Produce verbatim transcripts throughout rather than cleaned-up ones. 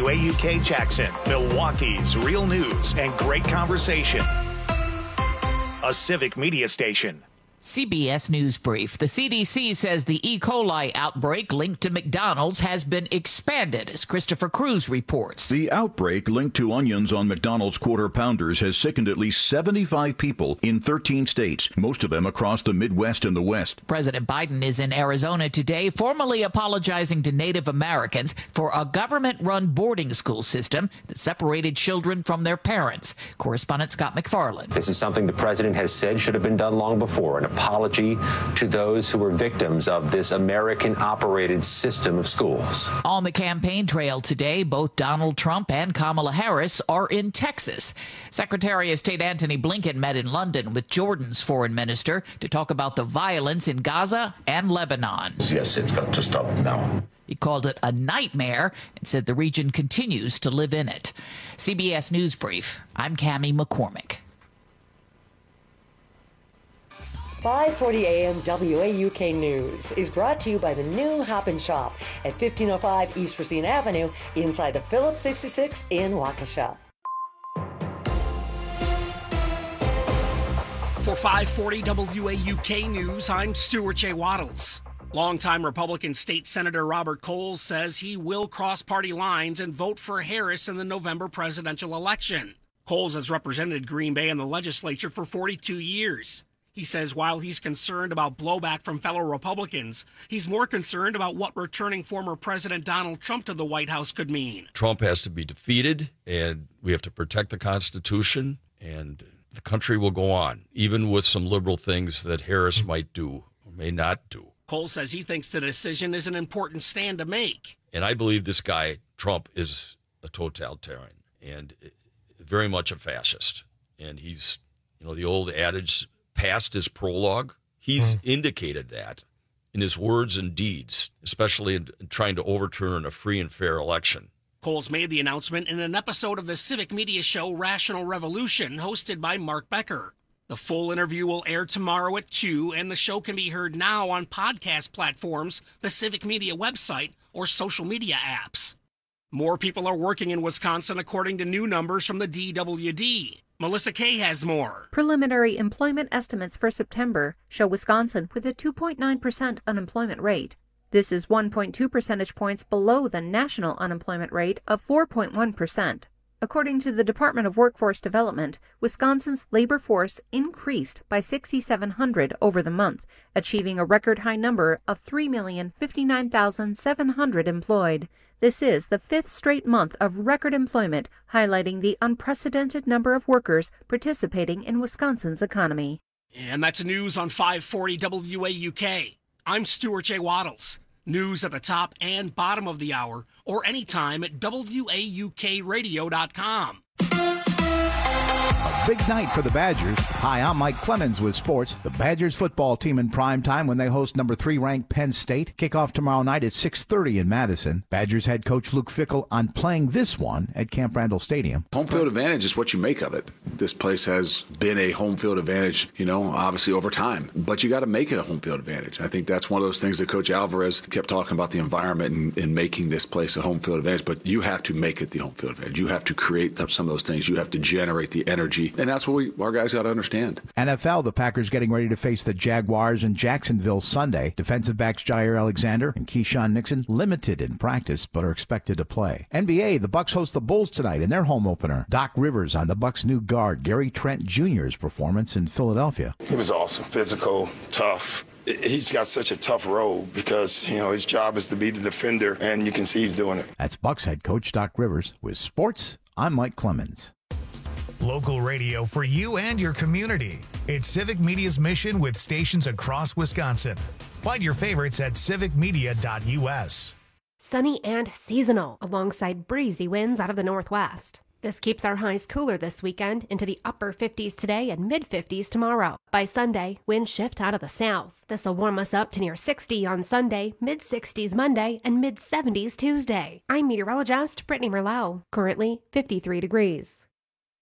W A U K Jackson, Milwaukee's real news and great conversation. A Civic Media station. C B S News Brief. The C D C says the E. coli outbreak linked to McDonald's has been expanded, as Christopher Cruz reports. The outbreak linked to onions on McDonald's Quarter Pounders has sickened at least seventy-five people in thirteen states, most of them across the Midwest and the West. President Biden is in Arizona today, formally apologizing to Native Americans for a government-run boarding school system that separated children from their parents. Correspondent Scott McFarland. This is something the president has said should have been done long before, an apology to those who were victims of this American-operated system of schools. On the campaign trail today, both Donald Trump and Kamala Harris are in Texas. Secretary of State Antony Blinken met in London with Jordan's foreign minister to talk about the violence in Gaza and Lebanon. Yes, it's got to stop now. He called it a nightmare and said the region continues to live in it. C B S News Brief. I'm Cammie McCormick. five forty A M W A U K News is brought to you by the new Hop and Shop at fifteen oh five East Racine Avenue inside the Phillips sixty-six in Waukesha. For five forty W A U K News, I'm Stuart J. Waddles. Longtime Republican State Senator Robert Coles says he will cross party lines and vote for Harris in the November presidential election. Coles has represented Green Bay in the legislature for forty-two years. He says while he's concerned about blowback from fellow Republicans, he's more concerned about what returning former President Donald Trump to the White House could mean. Trump has to be defeated, and we have to protect the Constitution, and the country will go on, even with some liberal things that Harris might do or may not do. Cole says he thinks the decision is an important stand to make. And I believe this guy, Trump, is a totalitarian and very much a fascist. And he's, you know, the old adage, past his prologue, he's mm. indicated that in his words and deeds, especially in trying to overturn a free and fair election. Coles made the announcement in an episode of the civic media show Rational Revolution, hosted by Mark Becker. The full interview will air tomorrow at two, and the show can be heard now on podcast platforms, the Civic Media website, or social media apps. More people are working in Wisconsin according to new numbers from the D W D. Melissa Kay has more. Preliminary employment estimates for September show Wisconsin with a two point nine percent unemployment rate. This is one point two percentage points below the national unemployment rate of four point one percent. According to the Department of Workforce Development, Wisconsin's labor force increased by six thousand seven hundred over the month, achieving a record high number of three million fifty-nine thousand seven hundred employed. This is the fifth straight month of record employment, highlighting the unprecedented number of workers participating in Wisconsin's economy. And that's news on five forty W A U K. I'm Stuart J. Waddles. News at the top and bottom of the hour, or anytime at W A U K radio dot com. A big night for the Badgers. Hi, I'm Mike Clemens with sports. The Badgers football team in prime time when they host number three ranked Penn State. Kickoff tomorrow night at six thirty in Madison. Badgers head coach Luke Fickell on playing this one at Camp Randall Stadium. Home field advantage is what you make of it. This place has been a home field advantage, you know, obviously over time. But you got to make it a home field advantage. I think that's one of those things that Coach Alvarez kept talking about, the environment and, and making this place a home field advantage. But you have to make it the home field advantage. You have to create some of those things. You have to generate the energy. And that's what we, our guys got to understand. N F L, the Packers getting ready to face the Jaguars in Jacksonville Sunday. Defensive backs Jair Alexander and Keyshawn Nixon limited in practice but are expected to play. N B A, the Bucks host the Bulls tonight in their home opener. Doc Rivers on the Bucks' new guard Gary Trent Junior's performance in Philadelphia. It was awesome. Physical, tough. He's got such a tough role because, you know, his job is to be the defender, and you can see he's doing it. That's Bucks head coach Doc Rivers. With sports, I'm Mike Clemens. Local radio for you and your community. It's Civic Media's mission with stations across Wisconsin. Find your favorites at civic media dot U S. Sunny and seasonal alongside breezy winds out of the northwest. This keeps our highs cooler this weekend into the upper fifties today and mid fifties tomorrow. By Sunday, winds shift out of the south. This will warm us up to near sixty on Sunday, mid sixties Monday, and mid seventies Tuesday. I'm meteorologist Brittany Merlot. Currently fifty-three degrees.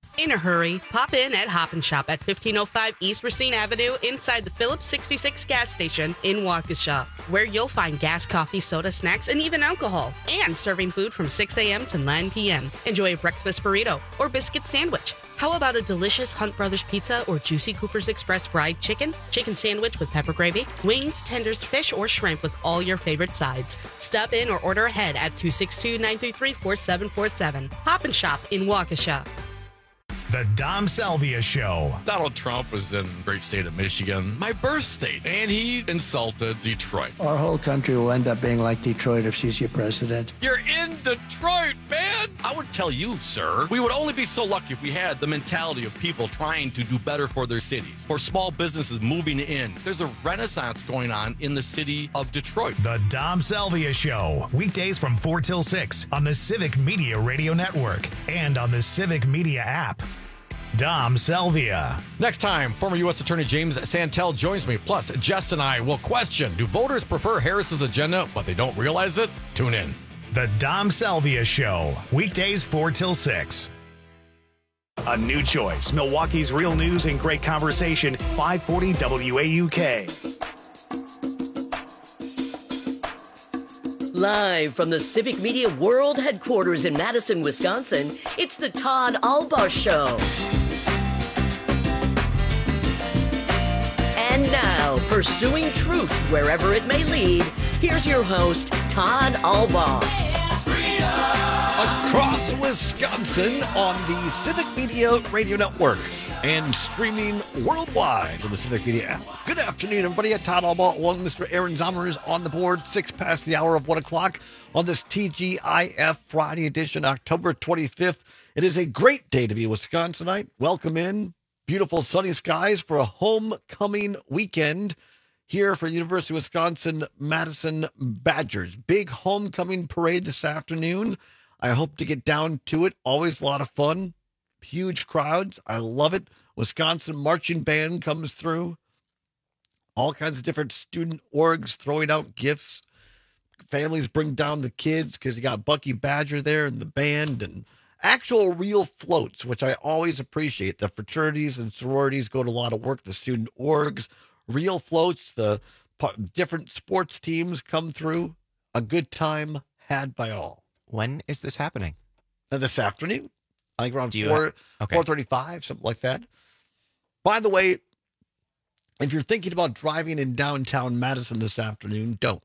In a hurry, pop in at Hop and Shop at fifteen oh five East Racine Avenue inside the Phillips sixty-six gas station in Waukesha, where you'll find gas, coffee, soda, snacks, and even alcohol, and serving food from six a.m. to nine p.m. Enjoy a breakfast burrito or biscuit sandwich. How about a delicious Hunt Brothers pizza or juicy Cooper's Express fried chicken, chicken sandwich with pepper gravy, wings, tenders, fish, or shrimp with all your favorite sides? Stop in or order ahead at two six two, nine three three, four seven four seven. Hop and Shop in Waukesha. The Dom Salvia Show. Donald Trump was in the great state of Michigan, my birth state, and he insulted Detroit. Our whole country will end up being like Detroit if she's your president. You're in Detroit, man! I would tell you, sir, we would only be so lucky if we had the mentality of people trying to do better for their cities, for small businesses moving in. There's a renaissance going on in the city of Detroit. The Dom Salvia Show. Weekdays from four till six on the Civic Media Radio Network and on the Civic Media app. Dom Salvia. Next time, former U S Attorney James Santel joins me. Plus, Jess and I will question, do voters prefer Harris's agenda, but they don't realize it? Tune in. The Dom Salvia Show. Weekdays four till six. A new choice. Milwaukee's real news and great conversation. five forty W A U K. Live from the Civic Media World Headquarters in Madison, Wisconsin, it's the Todd Albaugh Show. And now, pursuing truth wherever it may lead, here's your host, Todd Albaugh. Across Wisconsin on the Civic Media Radio Network and streaming worldwide on the Civic Media app. Good afternoon, everybody. Todd Albaugh along with Mister Aaron Zommer is on the board, six past the hour of one o'clock on this T G I F Friday edition, October twenty-fifth. It is a great day to be a Wisconsinite. Welcome in. Beautiful sunny skies for a homecoming weekend here for University of Wisconsin Madison Badgers. Big homecoming parade this afternoon. I hope to get down to it. Always a lot of fun. Huge crowds. I love it. Wisconsin marching band comes through. All kinds of different student orgs throwing out gifts. Families bring down the kids because you got Bucky Badger there and the band and actual real floats, which I always appreciate. The fraternities and sororities go to a lot of work. The student orgs, real floats, the different sports teams come through. A good time had by all. When is this happening? Uh, this afternoon. I think around Do you four, have- okay. four thirty-five, something like that. By the way, if you're thinking about driving in downtown Madison this afternoon, don't.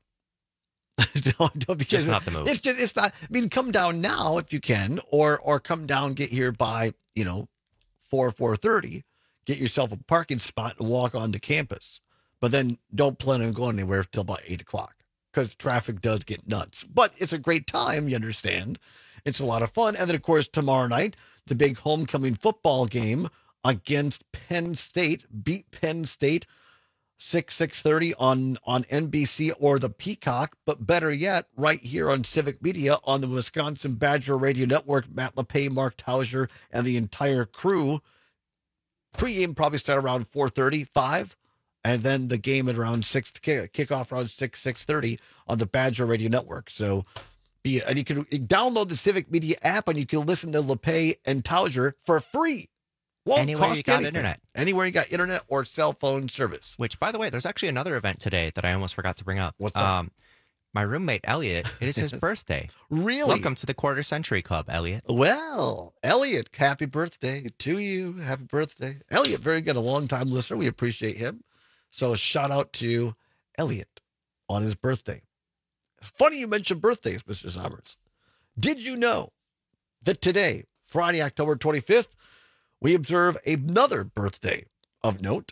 don't, don't because Just not the move. It's just it's not. I mean, come down now if you can, or or come down, get here by you know four four thirty, get yourself a parking spot and walk onto campus. But then don't plan on going anywhere till about eight o'clock because traffic does get nuts. But it's a great time, you understand. It's a lot of fun. And then, of course, tomorrow night, the big homecoming football game against Penn State. Beat Penn State six, six thirty on, on N B C or the Peacock. But better yet, right here on Civic Media on the Wisconsin Badger Radio Network, Matt LePay, Mark Tauser, and the entire crew. Pre-game probably start around four thirty, five. And then the game at around six, kickoff around six, six thirty on the Badger Radio Network. So... And you can download the Civic Media app and you can listen to LePay and Tauser for free. Won't Anywhere cost you got anything. internet. Anywhere you got internet or cell phone service. Which, by the way, there's actually another event today that I almost forgot to bring up. What's that? Um, my roommate, Elliot, it is his birthday. Really? Welcome to the Quarter Century Club, Elliot. Well, Elliot, happy birthday to you. Happy birthday. Elliot, very good, a long-time listener. We appreciate him. So shout out to Elliot on his birthday. It's funny you mentioned birthdays, Mister Sommers. Did you know that today, Friday, October twenty-fifth, we observe another birthday of note?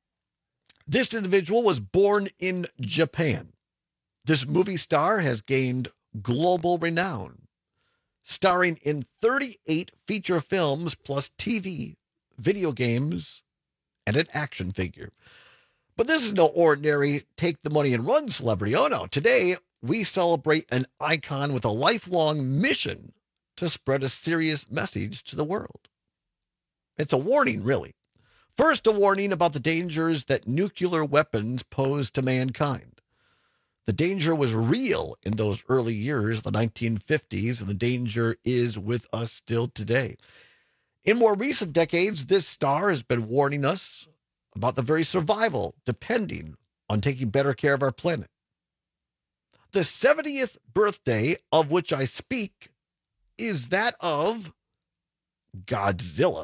This individual was born in Japan. This movie star has gained global renown, starring in thirty-eight feature films plus T V, video games, and an action figure. But this is no ordinary take the money and run celebrity. Oh no, today we celebrate an icon with a lifelong mission to spread a serious message to the world. It's a warning, really. First, a warning about the dangers that nuclear weapons pose to mankind. The danger was real in those early years, the nineteen fifties, and the danger is with us still today. In more recent decades, this star has been warning us about the very survival depending on taking better care of our planet. The seventieth birthday of which I speak is that of Godzilla.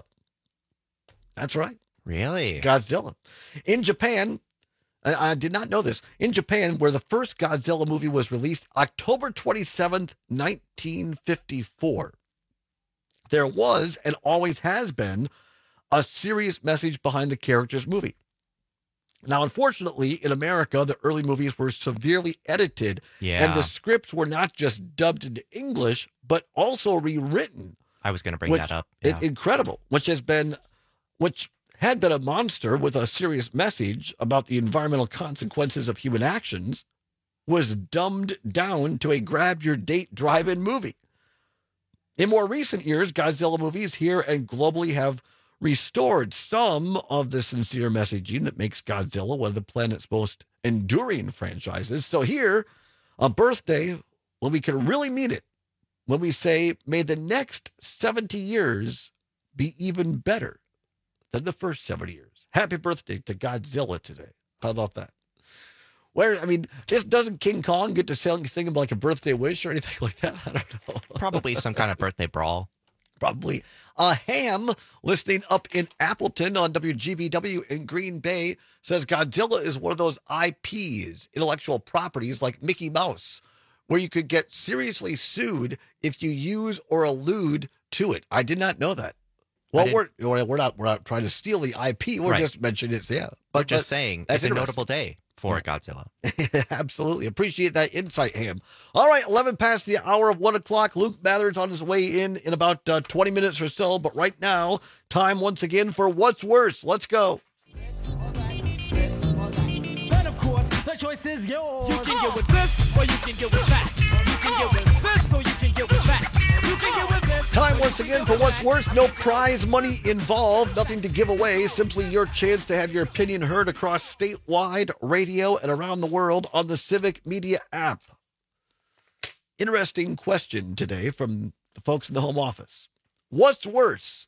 That's right. Really? Godzilla. In Japan, I, I did not know this. In Japan, where the first Godzilla movie was released, October twenty-seventh, nineteen fifty-four, there was and always has been a serious message behind the character's movie. Now, unfortunately, in America, the early movies were severely edited, Yeah. and the scripts were not just dubbed into English, but also rewritten. I was going to bring which that up. is Yeah. incredible, which has been, which had been a monster with a serious message about the environmental consequences of human actions, was dumbed down to a grab-your-date drive-in movie. In more recent years, Godzilla movies here and globally have restored some of the sincere messaging that makes Godzilla one of the planet's most enduring franchises. So here, a birthday when we can really mean it, when we say, may the next seventy years be even better than the first seventy years. Happy birthday to Godzilla today. How about that? Where, I mean, just doesn't King Kong get to sing, sing him like a birthday wish or anything like that? I don't know. Probably some kind of birthday brawl. Probably. Uh, Ham, listening up in Appleton on W G B W in Green Bay, says Godzilla is one of those I Ps, intellectual properties like Mickey Mouse, where you could get seriously sued if you use or allude to it. I did not know that. Well, we're we're not we're not trying to steal the I P. We're Right. just mentioning it. Yeah, We're but just but saying that's it's a interesting. notable day for Godzilla. Absolutely. Appreciate that insight, Ham. All right, eleven past the hour of one o'clock. Luke Mather's on his way in in about uh, twenty minutes or so. But right now, time once again for What's Worse. Let's go. Then of course, the choice is yours. You can get with this, or you can get with that. You can get with this, or you can get with that. You can get with this. Time once again for What's Worse. No prize money involved, nothing to give away. Simply your chance to have your opinion heard across statewide radio and around the world on the Civic Media app. Interesting question today from the folks in the home office. What's worse,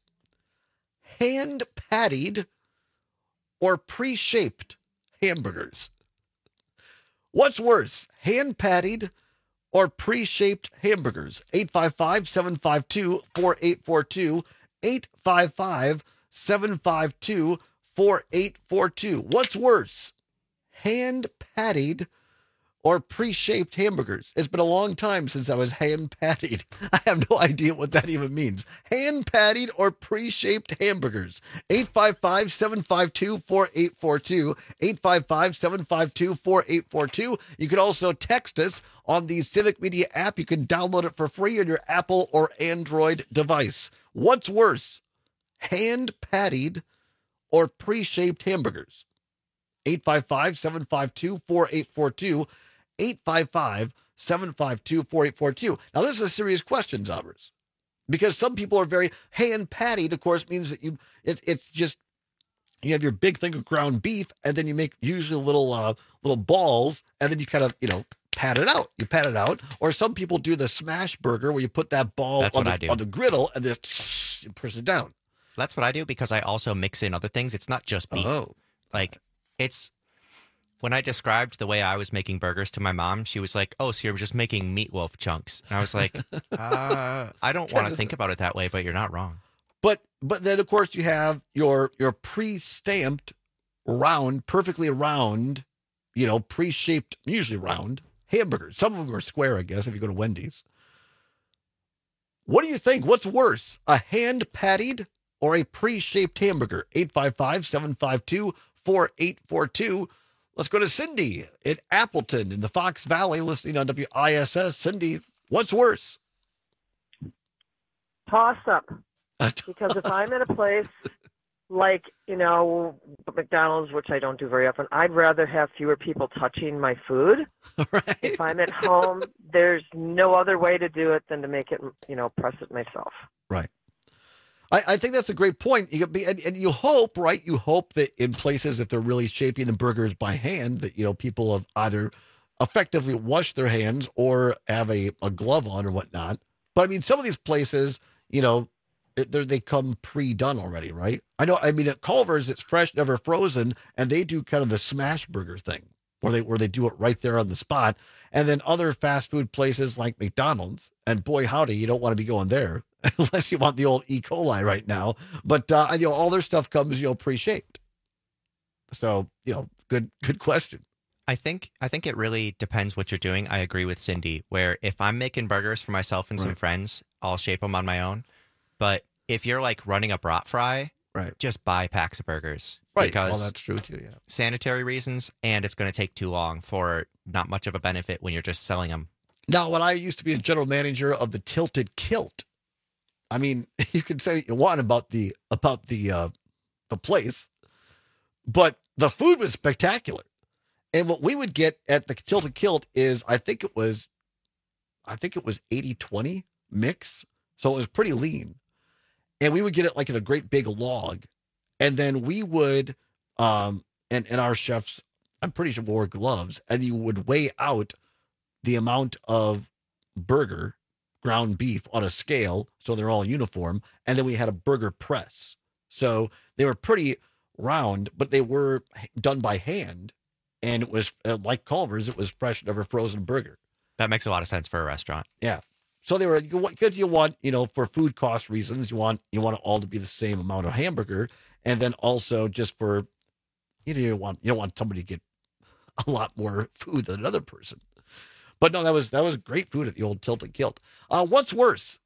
hand-pattied or pre-shaped hamburgers? What's worse, hand-pattied or pre-shaped hamburgers? eight five five, seven five two, four eight four two, eight five five, seven five two, four eight four two. What's worse, hand-pattied or pre-shaped hamburgers? It's been a long time since I was hand-pattied. I have no idea what that even means. Hand-pattied or pre-shaped hamburgers? eight five five, seven five two, four eight four two, eight five five, seven five two, four eight four two. You can also text us on the Civic Media app. You can download it for free on your Apple or Android device. What's worse, hand-pattied or pre-shaped hamburgers? eight five five, seven five two, four eight four two, eight five five, seven five two, four eight four two. Now, this is a serious question, Zobbers, because some people are very hand-pattied, of course, means that you it, it's just you have your big thing of ground beef, and then you make usually little uh, little balls, and then you kind of, you know, pat it out. You pat it out. Or some people do the smash burger where you put that ball That's on what I the, do. on the griddle and then you push it down. That's what I do because I also mix in other things. It's not just beef. Oh. Like, it's... When I described the way I was making burgers to my mom, she was like, oh, so you're just making meatloaf chunks. And I was like, uh, I don't want to think about it that way, but you're not wrong. But but then, of course, you have your your pre-stamped, round, perfectly round, you know, pre-shaped, usually round, hamburgers. Some of them are square, I guess, if you go to Wendy's. What do you think? What's worse, a hand-pattied or a pre-shaped hamburger? eight five five, seven five two, four eight four two. Let's go to Cindy in Appleton in the Fox Valley, listening on W I S S. Cindy, what's worse? Toss up. Because if I'm at a place like, you know, McDonald's, which I don't do very often, I'd rather have fewer people touching my food. Right. If I'm at home, there's no other way to do it than to make it, you know, press it myself. Right. I, I think that's a great point. You could be, and, and you hope, right? You hope that in places, if they're really shaping the burgers by hand, that, you know, people have either effectively washed their hands or have a, a glove on or whatnot. But I mean, some of these places, you know, it, they come pre-done already, right? I know. I mean, at Culver's, it's fresh, never frozen, and they do kind of the smash burger thing, where they where they do it right there on the spot. And then other fast food places like McDonald's, and boy howdy, you don't want to be going there unless you want the old E. coli right now. But uh, you know, all their stuff comes, you know, pre-shaped. So, you know, good good question. I think I think it really depends what you're doing. I agree with Cindy, where if I'm making burgers for myself and some Right. friends, I'll shape them on my own. But if you're like running a brat fry, right, just buy packs of burgers. Right. Because Well, that's true too, yeah. sanitary reasons, and it's going to take too long for not much of a benefit when you're just selling them. Now, when I used to be a general manager of the Tilted Kilt, I mean, you can say what you want about the about the uh, the place, but the food was spectacular. And what we would get at the Tilted Kilt is, I think it was, I think it was eighty twenty mix. So it was pretty lean. And we would get it like in a great big log. And then we would, um, and, and our chefs, I'm pretty sure wore gloves, and you would weigh out the amount of burger, ground beef on a scale. So they're all uniform. And then we had a burger press. So they were pretty round, but they were done by hand. And it was uh, like Culver's, it was fresh, never frozen burger. That makes a lot of sense for a restaurant. Yeah. So they were, because you want, you know, for food cost reasons, you want, you want it all to be the same amount of hamburger. And then also just for, you know, you want, you don't want somebody to get a lot more food than another person. But no, that was, that was great food at the old Tilted Kilt. Uh, what's worse?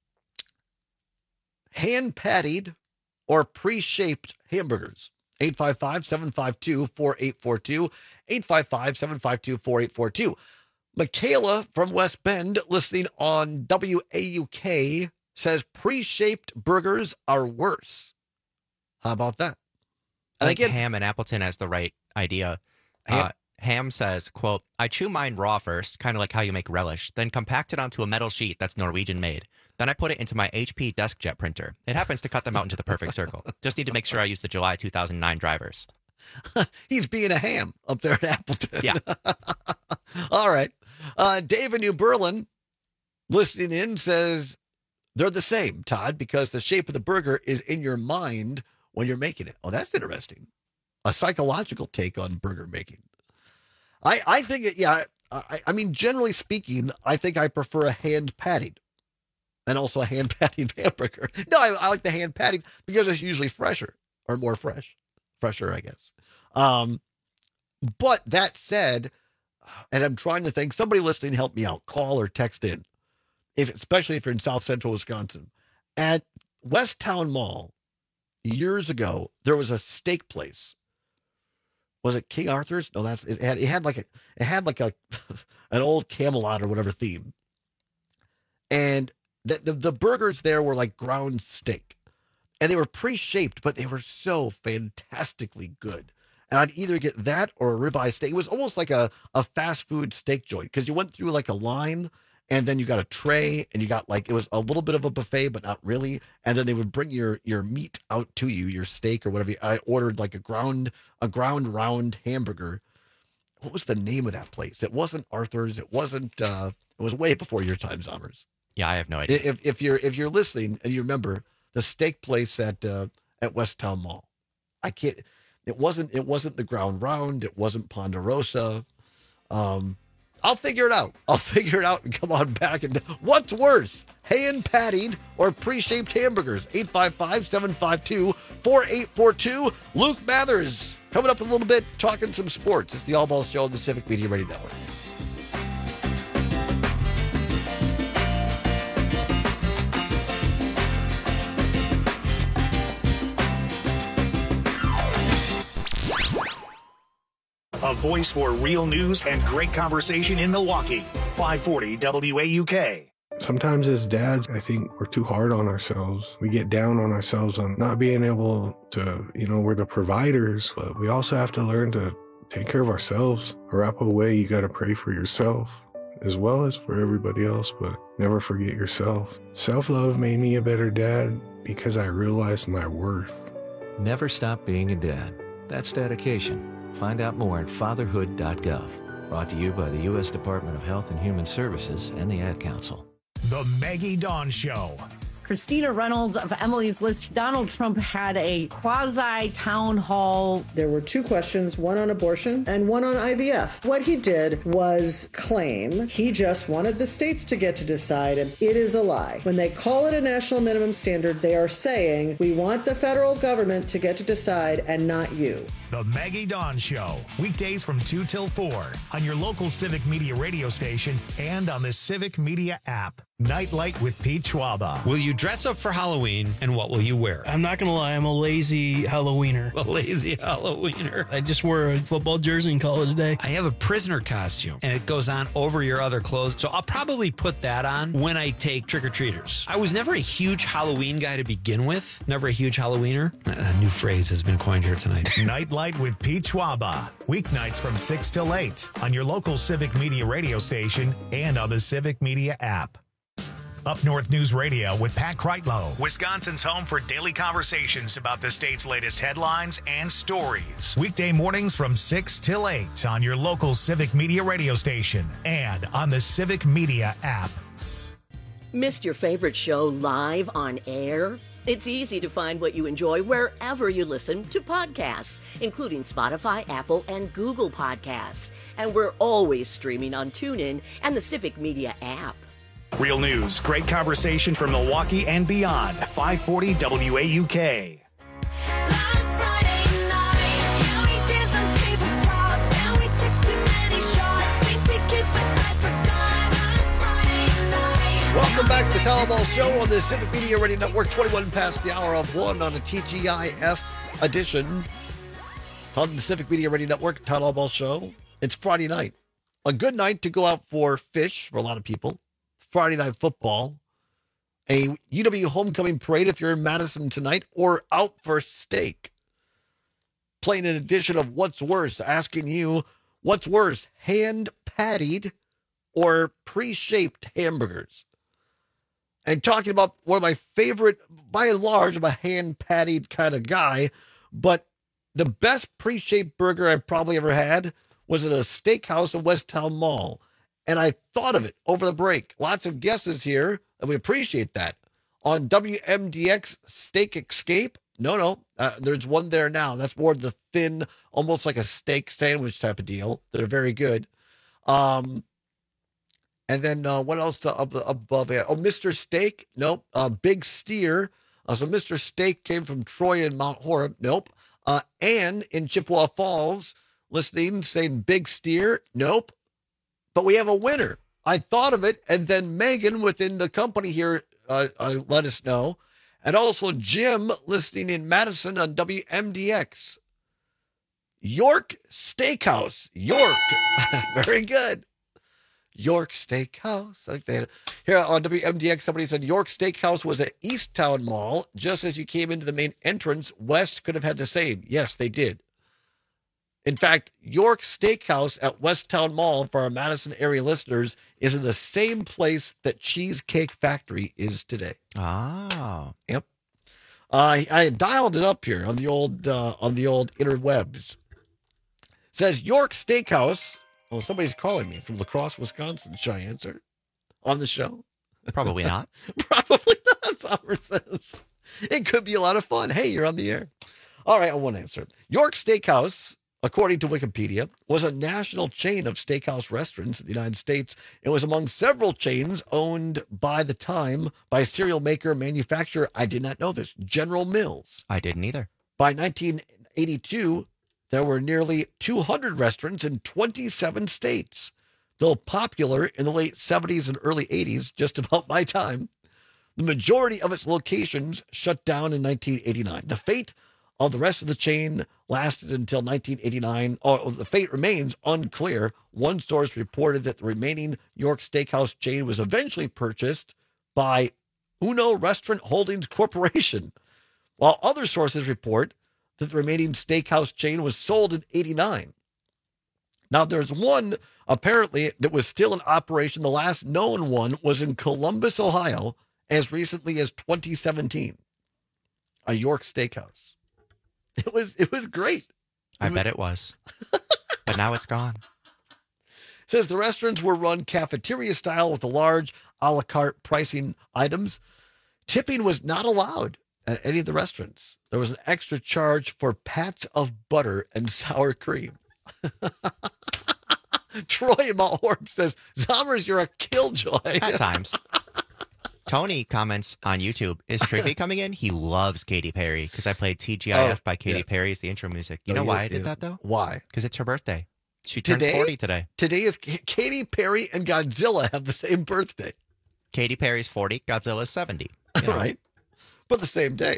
Hand pattied or pre-shaped hamburgers? eight five five, seven five two, four eight four two, eight five five, seven five two, four eight four two. Michaela from West Bend, listening on W A U K, says pre-shaped burgers are worse. How about that? I think Ham and Appleton has the right idea. Ham- Uh, Ham says, quote, I chew mine raw first, kind of like how you make relish, then compact it onto a metal sheet that's Norwegian made. Then I put it into my H P DeskJet printer. It happens to cut them out into the perfect circle. Just need to make sure I use the July two thousand nine drivers. He's being a ham up there at Appleton. Yeah. All right. Uh, Dave in New Berlin, listening in, says they're the same, Todd, because the shape of the burger is in your mind when you're making it. Oh, that's interesting. A psychological take on burger making. I, I think, it, yeah, I, I mean, generally speaking, I think I prefer a hand patted and also a hand patted hamburger. No, I, I like the hand patted because it's usually fresher or more fresh, fresher, I guess. Um, but that said, and I'm trying to think, somebody listening, help me out, call or text in, if especially if you're in South Central Wisconsin. At West Town Mall, years ago, there was a steak place. Was it King Arthur's? No, that's it. Had it had like a it had like a an old Camelot or whatever theme, and the the, the burgers there were like ground steak, and they were pre-shaped, but they were so fantastically good. And I'd either get that or a ribeye steak. It was almost like a a fast food steak joint because you went through like a line, and then you got a tray, and you got like, it was a little bit of a buffet, but not really. And then they would bring your your meat out to you, your steak or whatever. I ordered like a ground a ground round hamburger. What was the name of that place? It wasn't Arthur's. It wasn't. Uh, it was way before your time, Zommers. Yeah, I have no idea. If if you're if you're listening and you remember the steak place at uh, at West Town Mall, I can't. It wasn't. It wasn't the ground round. It wasn't Ponderosa. Um, I'll figure it out. I'll figure it out and come on back. And what's worse, hand patted or pre-shaped hamburgers? eight five five, seven five two, four eight four two. Luke Mathers coming up in a little bit, talking some sports. It's the All Balls Show on the Civic Media Radio Network. A voice for real news and great conversation in Milwaukee. five forty W A U K. Sometimes as dads, I think we're too hard on ourselves. We get down on ourselves on not being able to, you know, we're the providers, but we also have to learn to take care of ourselves. A wrap away, you got to pray for yourself as well as for everybody else, but never forget yourself. Self-love made me a better dad because I realized my worth. Never stop being a dad. That's dedication. Find out more at fatherhood dot gov. Brought to you by the U S Department of Health and Human Services and the Ad Council. The Maggie Dawn Show. Christina Reynolds of Emily's List. Donald Trump had a quasi town hall. There were two questions, one on abortion and one on I V F. What he did was claim he just wanted the states to get to decide, and it is a lie. When they call it a national minimum standard, they are saying we want the federal government to get to decide and not you. The Maggie Dawn Show, weekdays from two till four on your local Civic Media radio station and on the Civic Media app. Nightlight with Pete Schwaba. Will you dress up for Halloween, and what will you wear? I'm not going to lie, I'm a lazy Halloweener. A lazy Halloweener. I just wear a football jersey and call it a day. I have a prisoner costume, and it goes on over your other clothes, so I'll probably put that on when I take trick-or-treaters. I was never a huge Halloween guy to begin with. Never a huge Halloweener. A new phrase has been coined here tonight. Nightlight with Pete Schwaba. Weeknights from six till eight on your local Civic Media radio station and on the Civic Media app. Up North News Radio with Pat Kreitlow, Wisconsin's home for daily conversations about the state's latest headlines and stories. Weekday mornings from six till eight on your local Civic Media radio station and on the Civic Media app. Missed your favorite show live on air? It's easy to find what you enjoy wherever you listen to podcasts, including Spotify, Apple, and Google Podcasts. And we're always streaming on TuneIn and the Civic Media app. Real news, great conversation from Milwaukee and beyond. five forty W A U K. Welcome back to the Town Hall Show on the Civic Media Radio Network, twenty-one past the hour of one on a T G I F edition on the Civic Media Radio Network, Town Hall Show. It's Friday night. A good night to go out for fish for a lot of people. Friday night football, a U W homecoming parade if you're in Madison tonight, or out for steak. Playing an edition of What's Worse, asking you, what's worse, hand-pattied or pre-shaped hamburgers? And talking about one of my favorite, by and large, I'm a hand-pattied kind of guy, but the best pre-shaped burger I've probably ever had was at a steakhouse in Westtown Mall. And I thought of it over the break. Lots of guesses here, and we appreciate that. On W M D X Steak Escape, no, no, uh, there's one there now. That's more the thin, almost like a steak sandwich type of deal. They're very good. Um, and then uh, what else to, up, above it? Oh, Mister Steak, nope. Uh, Big Steer. Uh, so Mister Steak came from Troy and Mount Horeb, nope. Uh, Ann in Chippewa Falls, listening, saying Big Steer, nope. But we have a winner. I thought of it, and then Megan within the company here uh, uh, let us know. And also Jim listening in Madison on W M D X. York Steakhouse. York. Very good. York Steakhouse. Like that. Here on W M D X, somebody said York Steakhouse was at Easttown Mall. Just as you came into the main entrance, West could have had the same. Yes, they did. In fact, York Steakhouse at Westtown Mall, for our Madison area listeners, is in the same place that Cheesecake Factory is today. Ah. Yep. Uh, I dialed it up here on the old uh, on the old interwebs. It says York Steakhouse. Oh, somebody's calling me from La Crosse, Wisconsin. Should I answer on the show? Probably not. Probably not, Summer says. It could be a lot of fun. Hey, you're on the air. All right, I won't answer it. York Steakhouse, according to Wikipedia, was a national chain of steakhouse restaurants in the United States. It was among several chains owned by the time by cereal maker and manufacturer, I did not know this, General Mills. I didn't either. By nineteen eighty-two, there were nearly two hundred restaurants in twenty-seven states. Though popular in the late seventies and early eighties, just about my time, the majority of its locations shut down in nineteen eighty-nine. The fate of the rest of the chain lasted until nineteen eighty-nine. Oh, the fate remains unclear. One source reported that the remaining York Steakhouse chain was eventually purchased by Uno Restaurant Holdings Corporation, while other sources report that the remaining steakhouse chain was sold in eighty-nine. Now, there's one apparently that was still in operation. The last known one was in Columbus, Ohio, as recently as twenty seventeen. A York Steakhouse. It was it was great. I bet it was. But now it's gone. It says the restaurants were run cafeteria style with a large a la carte pricing items. Tipping was not allowed at any of the restaurants. There was an extra charge for pats of butter and sour cream. Troy Malhorp says, Zommers, you're a killjoy. At times. Tony comments on YouTube, is Trigby coming in? He loves Katy Perry because I played T G I F oh, by Katy yeah. Perry as the intro music. You oh, know yeah, why I did yeah. that, though? Why? Because it's her birthday. She turns today? forty today. Today is Katy Perry and Godzilla have the same birthday. Katy Perry's forty, Godzilla's seventy. You know? Right. But the same day.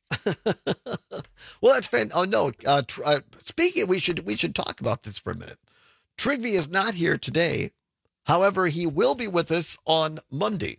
Well, that's fan. Oh, no. Uh, tr- uh, speaking, we should we should talk about this for a minute. Trigby is not here today. However, he will be with us on Monday.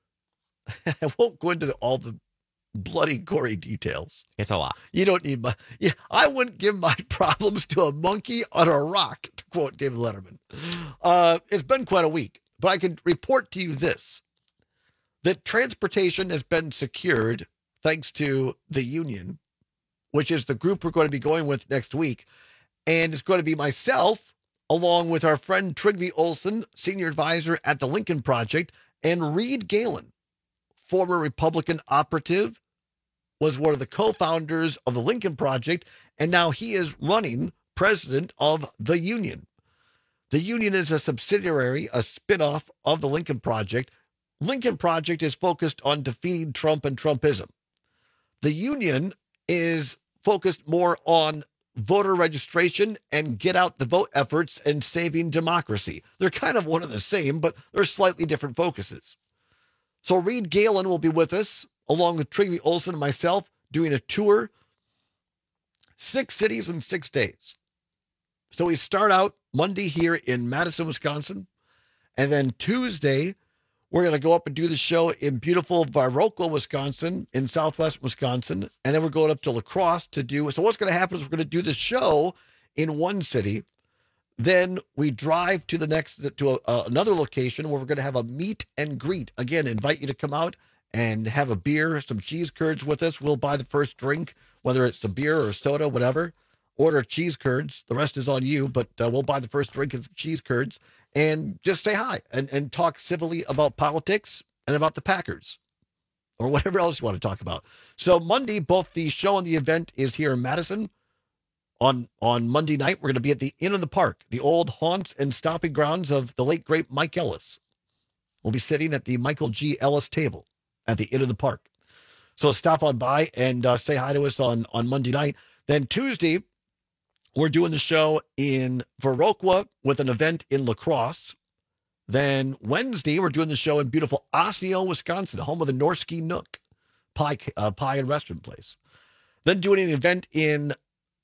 I won't go into the, all the bloody, gory details. It's a lot. You don't need my... Yeah, I wouldn't give my problems to a monkey on a rock, to quote David Letterman. Uh, it's been quite a week, but I can report to you this, that transportation has been secured thanks to the union, which is the group we're going to be going with next week. And it's going to be myself, along with our friend Trigby Olson, senior advisor at the Lincoln Project, and Reed Galen, former Republican operative, was one of the co-founders of the Lincoln Project, and now he is running president of the union. The union is a subsidiary, a spinoff of the Lincoln Project. Lincoln Project is focused on defeating Trump and Trumpism. The union is focused more on voter registration and get out the vote efforts and saving democracy. They're kind of one and the same, but they're slightly different focuses. So Reed Galen will be with us, along with Trigby Olson and myself, doing a tour, six cities in six days. So we start out Monday here in Madison, Wisconsin, and then Tuesday, we're going to go up and do the show in beautiful Viroqua, Wisconsin, in southwest Wisconsin, and then we're going up to La Crosse to do, so what's going to happen is we're going to do the show in one city, then we drive to the next, to a, uh, another location where we're going to have a meet and greet. Again, invite you to come out and have a beer, some cheese curds with us. We'll buy the first drink, whether it's a beer or a soda, whatever. Order cheese curds. The rest is on you, but uh, we'll buy the first drink and some cheese curds and just say hi and, and talk civilly about politics and about the Packers or whatever else you want to talk about. So Monday, both the show and the event is here in Madison. On, on Monday night, we're going to be at the Inn in the Park, the old haunts and stomping grounds of the late, great Mike Ellis. We'll be sitting at the Michael G. Ellis table at the Inn in the Park. So stop on by and uh, say hi to us on, on Monday night. Then Tuesday, we're doing the show in Viroqua with an event in La Crosse. Then Wednesday, we're doing the show in beautiful Osseo, Wisconsin, home of the Norski Nook pie, uh, pie and restaurant place. Then doing an event in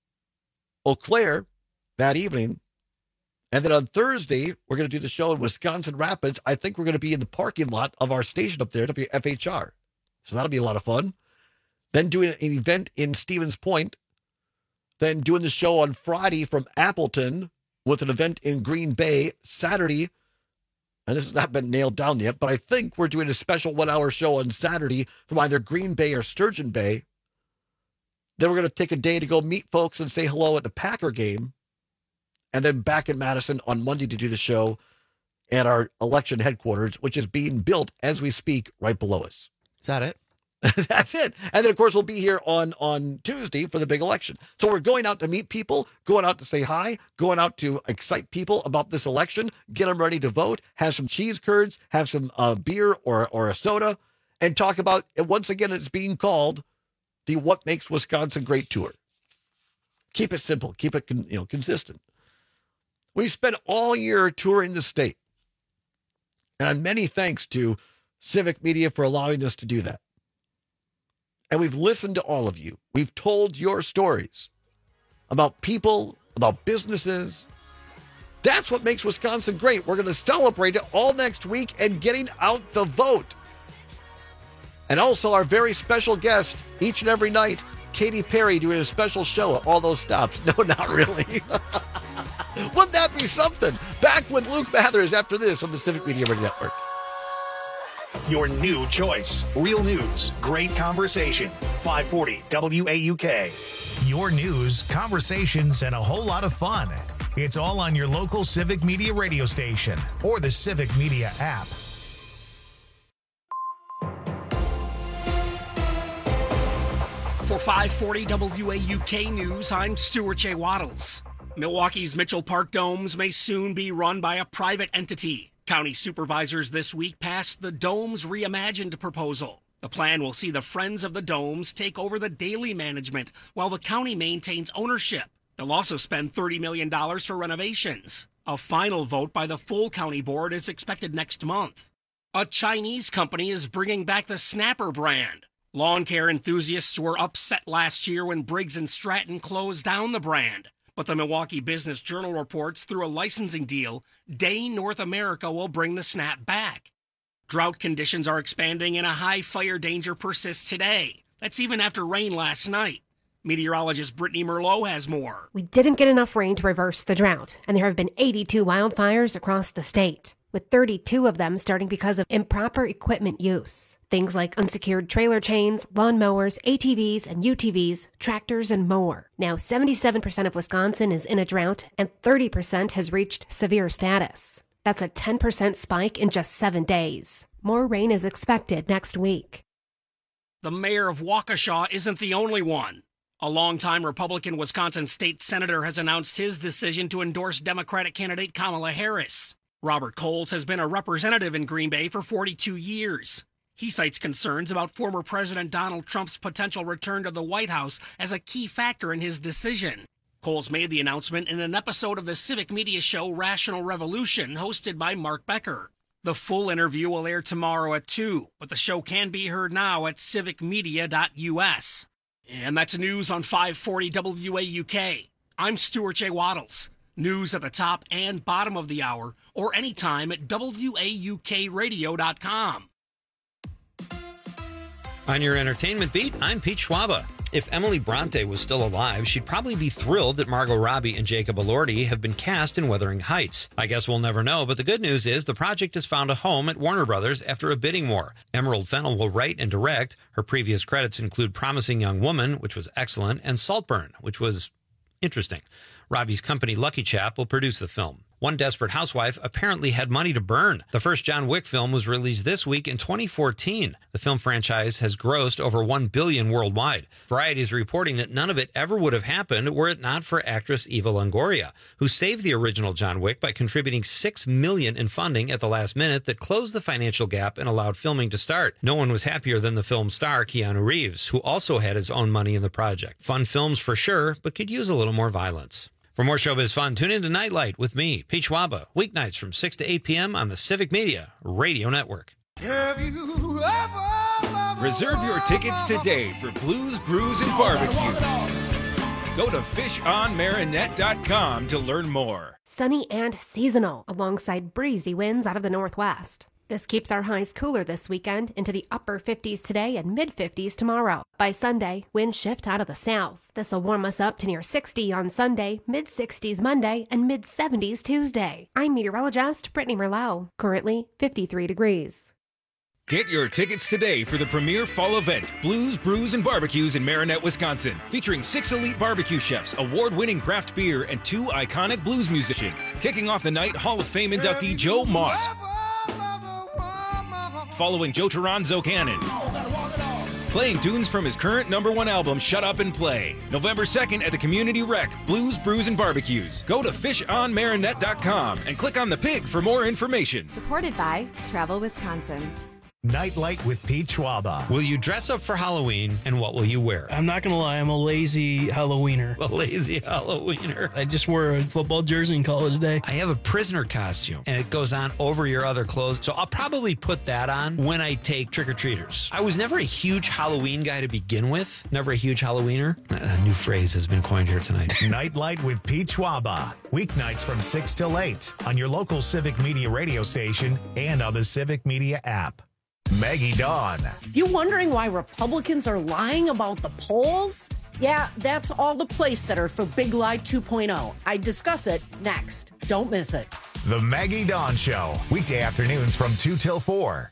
Eau Claire that evening. And then on Thursday, we're going to do the show in Wisconsin Rapids. I think we're going to be in the parking lot of our station up there, W F H R. So that'll be a lot of fun. Then doing an event in Stevens Point. Then doing the show on Friday from Appleton with an event in Green Bay. Saturday, and this has not been nailed down yet, but I think we're doing a special one-hour show on Saturday from either Green Bay or Sturgeon Bay. Then we're going to take a day to go meet folks and say hello at the Packer game. And then back in Madison on Monday to do the show at our election headquarters, which is being built as we speak right below us. Is that it? That's it. And then, of course, we'll be here on, on Tuesday for the big election. So we're going out to meet people, going out to say hi, going out to excite people about this election, get them ready to vote, have some cheese curds, have some uh, beer or, or a soda, and talk about, once again, it's being called the What Makes Wisconsin Great Tour. Keep it simple. Keep it you know consistent. We spent all year touring the state. And many thanks to Civic Media for allowing us to do that. And we've listened to all of you. We've told your stories about people, about businesses. That's what makes Wisconsin great. We're going to celebrate it all next week and getting out the vote. And also our very special guest each and every night, Katy Perry, doing a special show at all those stops. No, not really. Wouldn't that be something? Back with Luke Mathers after this on the Civic Media Radio Network. Your new choice. Real news. Great conversation. five forty W A U K. Your news, conversations, and a whole lot of fun. It's all on your local Civic Media radio station or the Civic Media app. For five forty W A U K News, I'm Stuart J. Waddles. Milwaukee's Mitchell Park Domes may soon be run by a private entity. County supervisors this week passed the Domes Reimagined proposal. The plan will see the Friends of the Domes take over the daily management while the county maintains ownership. They'll also spend thirty million dollars for renovations. A final vote by the full county board is expected next month. A Chinese company is bringing back the Snapper brand. Lawn care enthusiasts were upset last year when Briggs and Stratton closed down the brand. But the Milwaukee Business Journal reports through a licensing deal, Dane North America will bring the Snap back. Drought conditions are expanding and a high fire danger persists today. That's even after rain last night. Meteorologist Brittany Merlot has more. We didn't get enough rain to reverse the drought, and there have been eighty-two wildfires across the state, with thirty-two of them starting because of improper equipment use. Things like unsecured trailer chains, lawnmowers, A T Vs and U T Vs, tractors, and more. Now, seventy-seven percent of Wisconsin is in a drought, and thirty percent has reached severe status. That's a ten percent spike in just seven days. More rain is expected next week. The mayor of Waukesha isn't the only one. A longtime Republican Wisconsin state senator has announced his decision to endorse Democratic candidate Kamala Harris. Robert Coles has been a representative in Green Bay for forty-two years. He cites concerns about former President Donald Trump's potential return to the White House as a key factor in his decision. Coles made the announcement in an episode of the civic media show Rational Revolution, hosted by Mark Becker. The full interview will air tomorrow at two, but the show can be heard now at civic media dot U S. And that's news on five forty W A U K. I'm Stuart J. Waddles. News at the top and bottom of the hour, or anytime at W A U K radio dot com. On your entertainment beat, I'm Pete Schwaba. If Emily Bronte was still alive, she'd probably be thrilled that Margot Robbie and Jacob Elordi have been cast in Wuthering Heights. I guess we'll never know, but the good news is the project has found a home at Warner Brothers after a bidding war. Emerald Fennell will write and direct. Her previous credits include Promising Young Woman, which was excellent, and Saltburn, which was interesting. Robbie's company, Lucky Chap, will produce the film. One desperate housewife apparently had money to burn. The first John Wick film was released this week in twenty fourteen. The film franchise has grossed over one billion dollars worldwide. Variety is reporting that none of it ever would have happened were it not for actress Eva Longoria, who saved the original John Wick by contributing six million dollars in funding at the last minute that closed the financial gap and allowed filming to start. No one was happier than the film's star, Keanu Reeves, who also had his own money in the project. Fun films for sure, but could use a little more violence. For more showbiz fun, tune in to Nightlight with me, Pete Schwaba, weeknights from six to eight p.m. on the Civic Media Radio Network. Have you ever Reserve your tickets today for Blues, Brews, and Barbecue. Go to fish on marinette dot com to learn more. Sunny and seasonal, alongside breezy winds out of the northwest. This keeps our highs cooler this weekend into the upper fifties today and mid-fifties tomorrow. By Sunday, winds shift out of the south. This will warm us up to near sixty on Sunday, mid-sixties Monday, and mid-seventies Tuesday. I'm meteorologist Brittany Merlot. Currently fifty-three degrees. Get your tickets today for the premier fall event, Blues, Brews, and Barbecues in Marinette, Wisconsin, featuring six elite barbecue chefs, award-winning craft beer, and two iconic blues musicians. Kicking off the night, Hall of Fame inductee Joe Moss, following Joe Toronzo Cannon, playing tunes from his current number one album, Shut Up and Play. November second at the Community Rec, Blues, Brews, and Barbecues. Go to fish on marinette dot com and click on the pig for more information. Supported by Travel Wisconsin. Nightlight with Pete Schwaba. Will you dress up for Halloween, and what will you wear? I'm not going to lie, I'm a lazy Halloweener. A lazy Halloweener. I just wore a football jersey and call it a day. I have a prisoner costume, and it goes on over your other clothes, so I'll probably put that on when I take trick-or-treaters. I was never a huge Halloween guy to begin with. Never a huge Halloweener. A new phrase has been coined here tonight. Nightlight with Pete Schwaba. Weeknights from six till eight on your local Civic Media radio station and on the Civic Media app. Maggie Dawn. You wondering why Republicans are lying about the polls? Yeah, that's all the place setter for Big Lie two point oh. I discuss it next. Don't miss it. The Maggie Dawn Show. Weekday afternoons from two till four.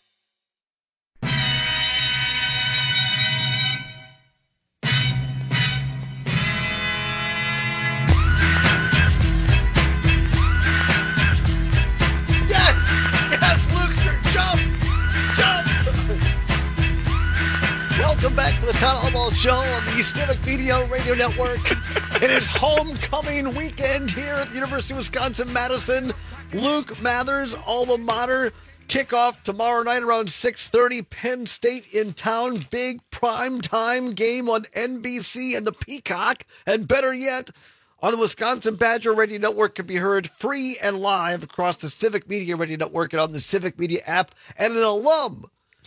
Welcome back back for the Town Hall Ball Show on the Civic Media Radio Network. It is homecoming weekend here at the University of Wisconsin-Madison. Luke Mather's alma mater. Kickoff tomorrow night around six thirty. Penn State in town. Big prime time game on N B C and the Peacock. And better yet, on the Wisconsin Badger Radio Network, can be heard free and live across the Civic Media Radio Network and on the Civic Media app. And an alum,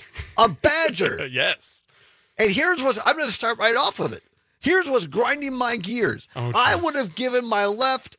a Badger. Yes. And here's what's, I'm going to start right off with it. Here's what's grinding my gears. Oh, I would have given my left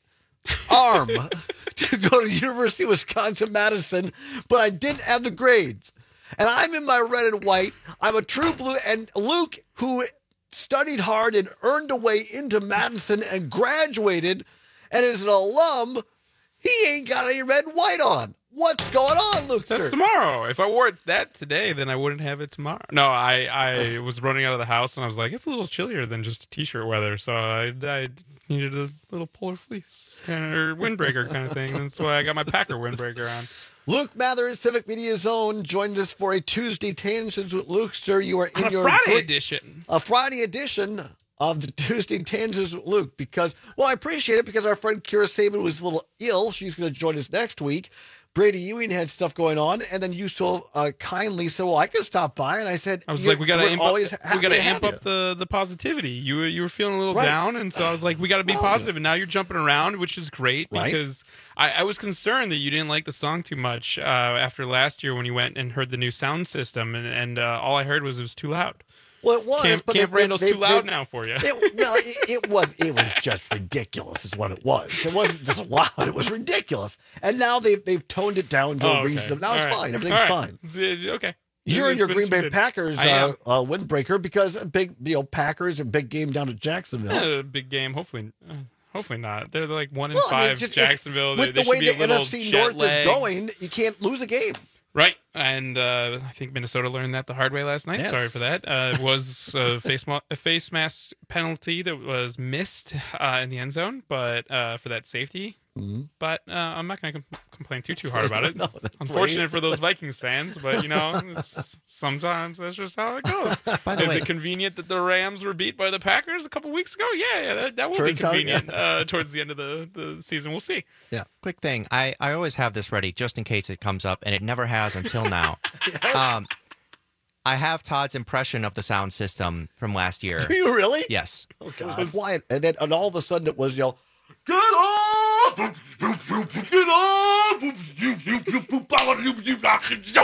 arm to go to the University of Wisconsin-Madison, but I didn't have the grades. And I'm in my red and white. I'm a true blue. And Luke, who studied hard and earned a way into Madison and graduated and is an alum, he ain't got any red and white on. What's going on, Luke? That's tomorrow. If I wore it that today, then I wouldn't have it tomorrow. No, I, I was running out of the house, and I was like, it's a little chillier than just T-shirt weather, so I, I needed a little polar fleece kind of, or windbreaker kind of thing. That's why I got my Packer windbreaker on. Luke Mather, Civic Media Zone, joined us for a Tuesday Tangents with Lukester. You are in on a your Friday great, edition. A Friday edition of the Tuesday Tangents with Luke, because, well, I appreciate it because our friend Kira Saban was a little ill. She's going to join us next week. Brady Ewing had stuff going on, and then you so uh, kindly said, "Well, I could stop by," and I said, "I was like, we got to amp up, we got to amp you. up the, the positivity. You were you were feeling a little Right. down, and so I was like, we got to be Oh, positive. And now you're jumping around, which is great Right. because I, I was concerned that you didn't like the song too much uh, after last year when you went and heard the new sound system, and and uh, all I heard was it was too loud. Well, it was, Camp, but Camp they- Randall's they- too loud they- now for you. It, no, it, it was it was just ridiculous, is what it was. It wasn't just loud; it was ridiculous. And now they've they've toned it down to Oh, a okay. reasonable. Now it's All right. fine. Everything's All right. fine. It's, uh, Okay. You're in It's your been Green Bay tweeted. Packers I am. uh, uh, windbreaker because a big, you know, Packers a big game down at Jacksonville. Uh, big game. Hopefully, uh, hopefully not. They're like one in Well, I mean, five. just- Jacksonville. with they, the they way should be the a little N F C jet North lagged. is going, you can't lose a game. Right, and uh, I think Minnesota learned that the hard way last night. Yes. Sorry for that. Uh, it was a face, ma- a face mask penalty that was missed uh, in the end zone, but uh, for that safety. Mm-hmm. But uh, I'm not going to com- complain too too hard about it. No, that's Unfortunate right. for those Vikings fans, but you know, it's- sometimes that's just how it goes. By the Is way- it convenient that the Rams were beat by the Packers a couple weeks ago? Yeah, yeah, that, that will be Turns out, convenient yeah. uh, towards the end of the, the season. We'll see. Yeah. Quick thing. I, I always have this ready just in case it comes up, and it never has until now. um, I have Todd's impression of the sound system from last year. Do you really? Yes. Oh God! Why? And then, and all of a sudden, it was, you know, get up, get up, you you you you you you.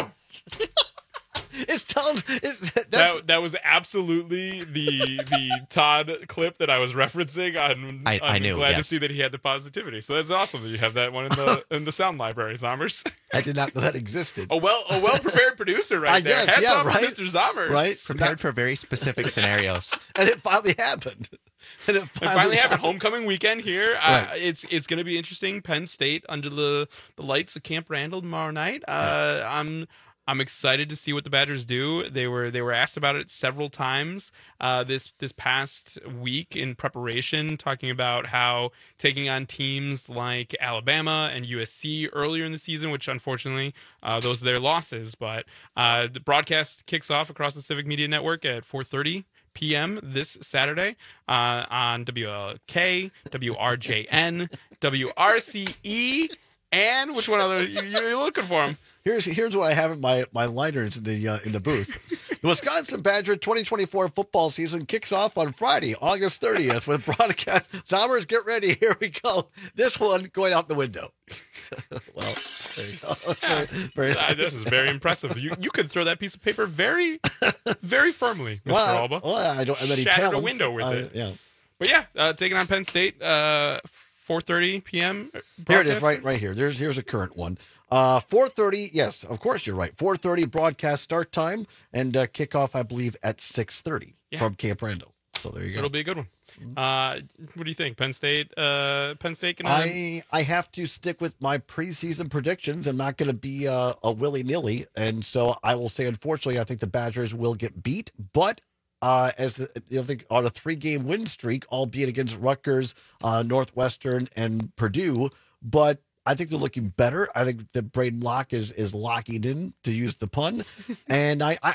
It sounds. It, that's, That that was absolutely the the Todd clip that I was referencing. On, I- I I'm knew, glad to yes. see that he had the positivity. So that's awesome that you have that one in the in the sound library, Zommers. I did not know that existed. A well a well prepared producer right I there. guess, Hats yeah, off to right? Mister Zommers. Right? Prepared for very specific scenarios. And it finally happened. And it It finally, finally happened. Homecoming weekend here. Right. Uh, it's it's going to be interesting. Penn State under the, the lights of Camp Randall tomorrow night. Uh, I'm I'm excited to see what the Badgers do. They were they were asked about it several times uh, this this past week in preparation, talking about how taking on teams like Alabama and U S C earlier in the season, which unfortunately uh, those are their losses. But uh, the broadcast kicks off across the Civic Media Network at four thirty p.m. this Saturday uh, on W L K, W R J N, W R C E, and which one other you, you're looking for them? Here's here's what I have in my my liners in the uh, in the booth. The Wisconsin Badger twenty twenty-four football season kicks off on Friday, August thirtieth, with broadcast. Zommers, get ready. Here we go. This one going out the window. Well, there you go. Yeah. Very- Uh, this is very impressive. You you could throw that piece of paper very, very firmly, Mister Well, Alba. well, I don't have any Shattered talents. a window with Uh, it. Yeah. But yeah, uh, taking on Penn State, uh, four thirty p.m. Here it is, broadcast. right, right here. There's here's a current one. Uh, four thirty. Yes, of course you're right. four thirty broadcast start time and uh, kickoff, I believe, at six thirty Yeah. from Camp Randall. So there you So go. it'll be a good one. Uh, what do you think, Penn State? Uh, Penn State can. I I have to stick with my preseason predictions. I'm not going to be uh, a willy nilly, and so I will say, unfortunately, I think the Badgers will get beat. But uh, as the, you know, think on a three game win streak, albeit against Rutgers, uh, Northwestern, and Purdue, but I think they're looking better. I think that Braden Locke is is locking in, to use the pun, and I I. I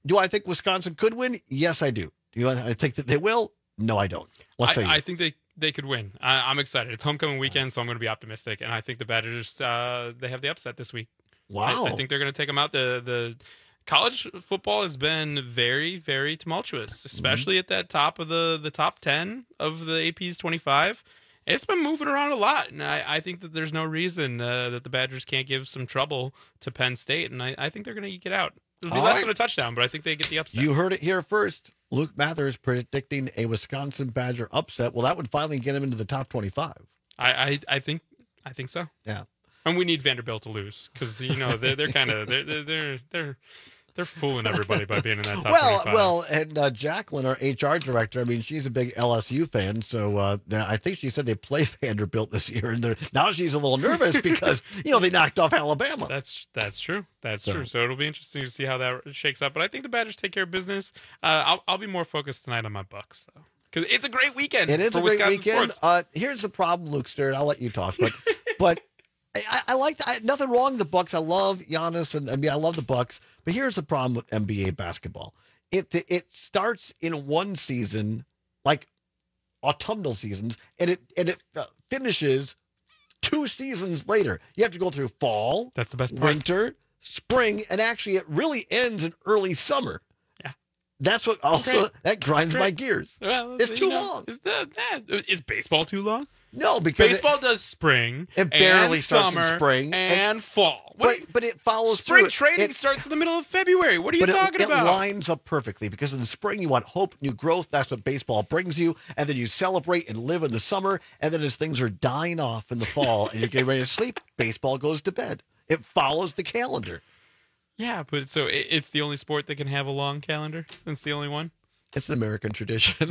Do I think Wisconsin could win? Yes, I do. Do you I think that they will? No, I don't. Let's say I, I think they, they could win. I, I'm excited. It's homecoming weekend, so I'm going to be optimistic. And I think the Badgers, uh, they have the upset this week. Wow. I, I think they're going to take them out. The the college football has been very, very tumultuous, especially mm-hmm. at that top of the, the top ten of the A P's twenty-five. It's been moving around a lot, and I, I think that there's no reason uh, that the Badgers can't give some trouble to Penn State, and I, I think they're going to eke it out. It'll be All less right. than a touchdown, but I think they get the upset. You heard it here first. Luke Mathers predicting a Wisconsin Badger upset. Well, that would finally get him into the top twenty-five. I, I, I think I think so. Yeah. And we need Vanderbilt to lose because you know they're they're kind of they're they're they're they're they're fooling everybody by being in that top well, twenty-five. Well, and uh, Jacqueline, our H R director, I mean, she's a big L S U fan, so uh, I think she said they play Vanderbilt this year, and now she's a little nervous because you know they knocked off Alabama. That's that's true. That's So- true. So it'll be interesting to see how that shakes up. But I think the Badgers take care of business. Uh, I'll I'll be more focused tonight on my Bucks though, because it's a great weekend. It is for a great Wisconsin weekend. sports. Uh, here's the problem, Luke Stern. I'll let you talk, but but I, I like I, nothing wrong with the Bucks. I love Giannis, and I mean I love the Bucks. But here's the problem with N B A basketball. It it starts in one season, like autumnal seasons, and it and it uh, finishes two seasons later. You have to go through fall. That's the best part. Winter, spring, and actually it really ends in early summer. Yeah. That's what also Great. that grinds Great. my gears. Well, It's you too know, long. Is, the, that, is baseball too long? No, because baseball it, does spring. it barely and starts summer in spring and, and- fall. What but do you- but it follows spring through. training It- starts in the middle of February. What are you but talking it, about? It lines up perfectly because in the spring you want hope, new growth. That's what baseball brings you, and then you celebrate and live in the summer. And then as things are dying off in the fall and you're getting ready to sleep, baseball goes to bed. It follows the calendar. Yeah, but so it, it's the only sport that can have a long calendar. That's the only one. It's an American tradition.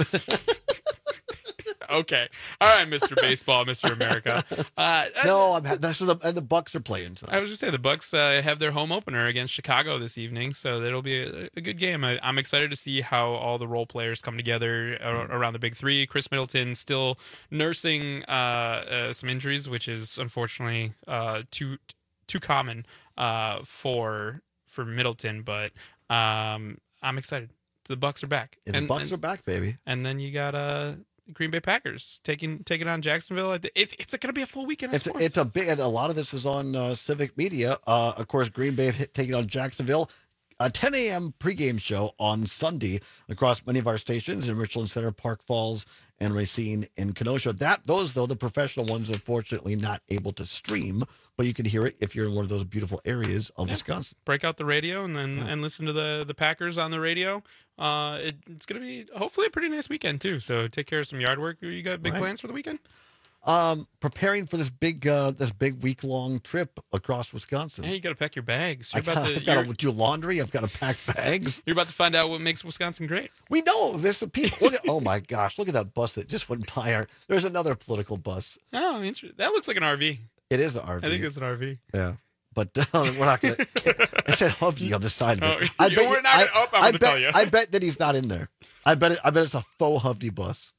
Okay, all right, Mister Baseball, Mister America. Uh, no, I'm, that's what the, and the Bucks are playing tonight. I was just saying the Bucks uh, have their home opener against Chicago this evening, so that'll be a, a good game. I, I'm excited to see how all the role players come together a- around the big three. Chris Middleton still nursing uh, uh, some injuries, which is unfortunately uh, too too common uh, for for Middleton, but um, I'm excited. The Bucks are back. Yeah, the And- Bucks and- are back, baby. And then you got uh, Green Bay Packers taking taking on Jacksonville. It's it's going to be a full weekend of It's sports. it's a big. And a lot of this is on uh, Civic Media. Uh, of course, Green Bay hit, taking on Jacksonville. A ten a.m. pregame show on Sunday across many of our stations in Richland Center, Park Falls, and Racine in Kenosha. That those though the professional ones, unfortunately, not able to stream, but you can hear it if you're in one of those beautiful areas of Yeah. Wisconsin. Break out the radio and then and listen to the the Packers on the radio. Uh, it, it's going to be hopefully a pretty nice weekend too. So take care of some yard work. You got big Right. plans for the weekend? Um, preparing for this big uh, this big week long trip across Wisconsin. Hey, you got to pack your bags. You're I about gotta, to I've got you're, to do laundry. I've got to pack bags. you're about to find out what makes Wisconsin great. We know this. The people. Look at. Oh my gosh! Look at that bus that just went by. Our, there's another political bus. Oh, interesting. That looks like an R V. It is an R V. I think it's an R V. Yeah, but uh, we're not gonna. It said Humvee on the side of it. Oh, I you- bet. we're you- not I, gonna- oh, I'm I gonna bet. tell you. I bet that he's not in there. I bet. It, I bet it's a faux Humvee bus.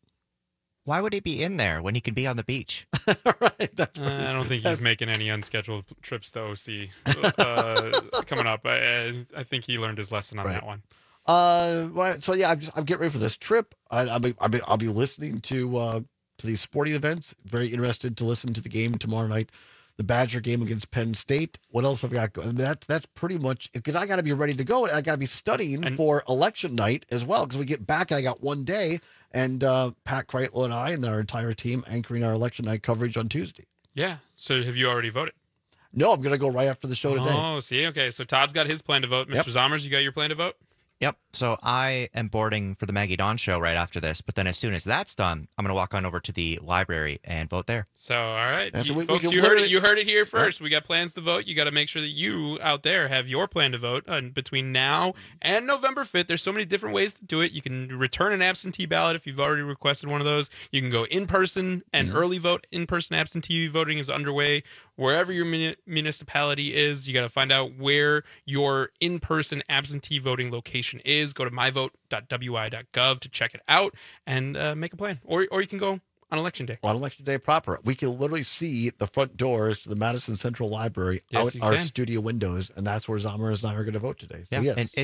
Why would he be in there when he can be on the beach? right. That's Uh, I don't think he's making any unscheduled trips to O C uh, coming up. I, I think he learned his lesson on Right. that one. Uh, right, so yeah, I'm just I'm getting ready for this trip. I, I'll be I'll be I'll be listening to uh to these sporting events. Very interested to listen to the game tomorrow night, the Badger game against Penn State. What else have I got? Going? That's that's pretty much because I got to be ready to go and I got to be studying And- for election night as well because we get back and I got one day and uh, Pat Kreitlow and I and our entire team anchoring our election night coverage on Tuesday. Yeah. So have you already voted? No, I'm gonna go right after the show today. Oh, see, okay. So Todd's got his plan to vote. Mister Zommers, you got your plan to vote? Yep. So I am boarding for the Maggie Dawn show right after this. But then as soon as that's done, I'm going to walk on over to the library and vote there. So, all right, That's you, what we- we folks, can you heard literally- it. You heard it here first. We got plans to vote. You got to make sure that you out there have your plan to vote. And between now and November fifth, there's so many different ways to do it. You can return an absentee ballot if you've already requested one of those. You can go in person and Mm-hmm. early vote. In person absentee voting is underway wherever your muni- municipality is. You got to find out where your in person absentee voting location is. Go to my vote dot w i dot gov to check it out and uh, make a plan. Or or you can go on election day. On election day proper, we can literally see the front doors to the Madison Central Library Yes, out you our can. studio windows, and that's where Zommers and I are going to vote today. So Yeah. yes. And it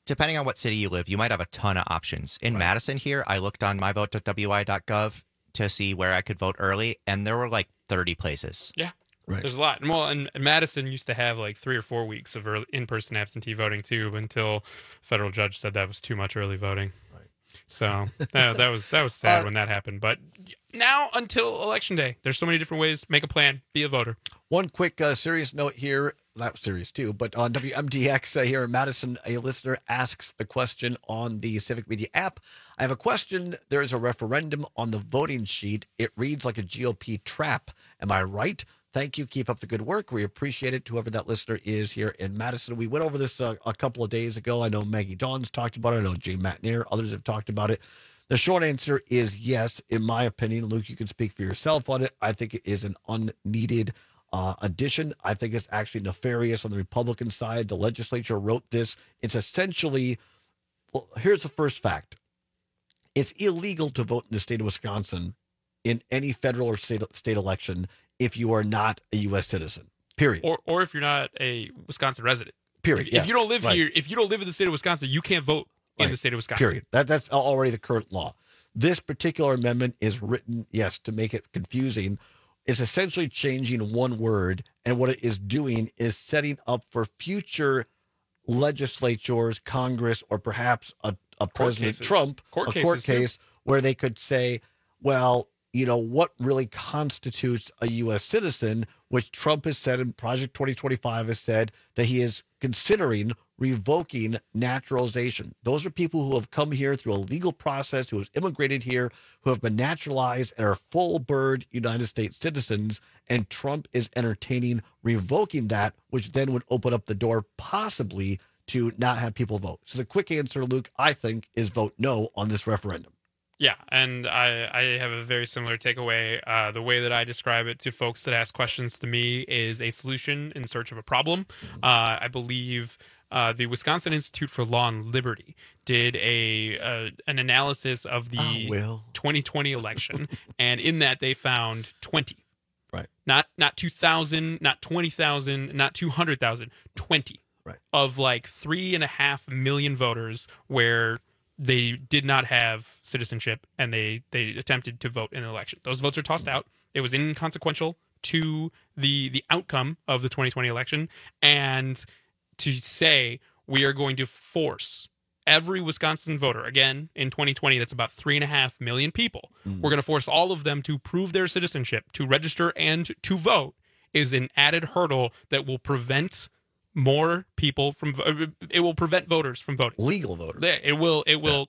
depending on what city you live, you might have a ton of options. In right. Madison here, I looked on my vote dot w i dot gov to see where I could vote early, and there were like thirty places. Yeah. Right. There's a lot. And well, and Madison used to have like three or four weeks of early, in-person absentee voting too, until a federal judge said that was too much early voting. Right. So that, that was that was sad uh, when that happened. But now until Election Day, there's so many different ways. Make a plan. Be a voter. One quick uh, serious note here. Not serious too, but on W M D X uh, here in Madison, a listener asks the question on the Civic Media app. I have a question. There is a referendum on the voting sheet. It reads like a G O P trap. Am I right? Thank you. Keep up the good work. We appreciate it. Whoever that listener is here in Madison. We went over this uh, a couple of days ago. I know Maggie Dawn's talked about it. I know Jay Matnier. Others have talked about it. The short answer is yes, in my opinion. Luke, you can speak for yourself on it. I think it is an unneeded uh, addition. I think it's actually nefarious on the Republican side. The legislature wrote this. It's essentially, well, here's the first fact. It's illegal to vote in the state of Wisconsin in any federal or state, state election if you are not a U S citizen, period. Or or if you're not a Wisconsin resident. Period. If, yes. if you don't live right. here, if you don't live in the state of Wisconsin, you can't vote in right. the state of Wisconsin. Period. That that's already the current law. This particular amendment is written, yes, to make it confusing. It's essentially changing one word, and what it is doing is setting up for future legislatures, Congress, or perhaps a, a President cases. Trump, court a cases court too. case, where they could say, well, you know, what really constitutes a U S citizen, which Trump has said in Project twenty twenty-five has said that he is considering revoking naturalization. Those are people who have come here through a legal process, who have immigrated here, who have been naturalized and are full-bird United States citizens, and Trump is entertaining revoking that, which then would open up the door possibly to not have people vote. So the quick answer, Luke, I think, is vote no on this referendum. Yeah, and I, I have a very similar takeaway. Uh, the way that I describe it to folks that ask questions to me is a solution in search of a problem. Uh, I believe uh, the Wisconsin Institute for Law and Liberty did a uh, an analysis of the oh, twenty twenty election, and in that they found twenty. Right. Not not two thousand, not twenty thousand, not two hundred thousand, twenty. Right. Of like three and a half million voters where they did not have citizenship and they, they attempted to vote in an election. Those votes are tossed out. It was inconsequential to the the outcome of the twenty twenty election. And to say we are going to force every Wisconsin voter, again, in twenty twenty, that's about three and a half million people, mm. we're going to force all of them to prove their citizenship, to register and to vote, is an added hurdle that will prevent more people from it will prevent voters from voting. Legal voters. It will it will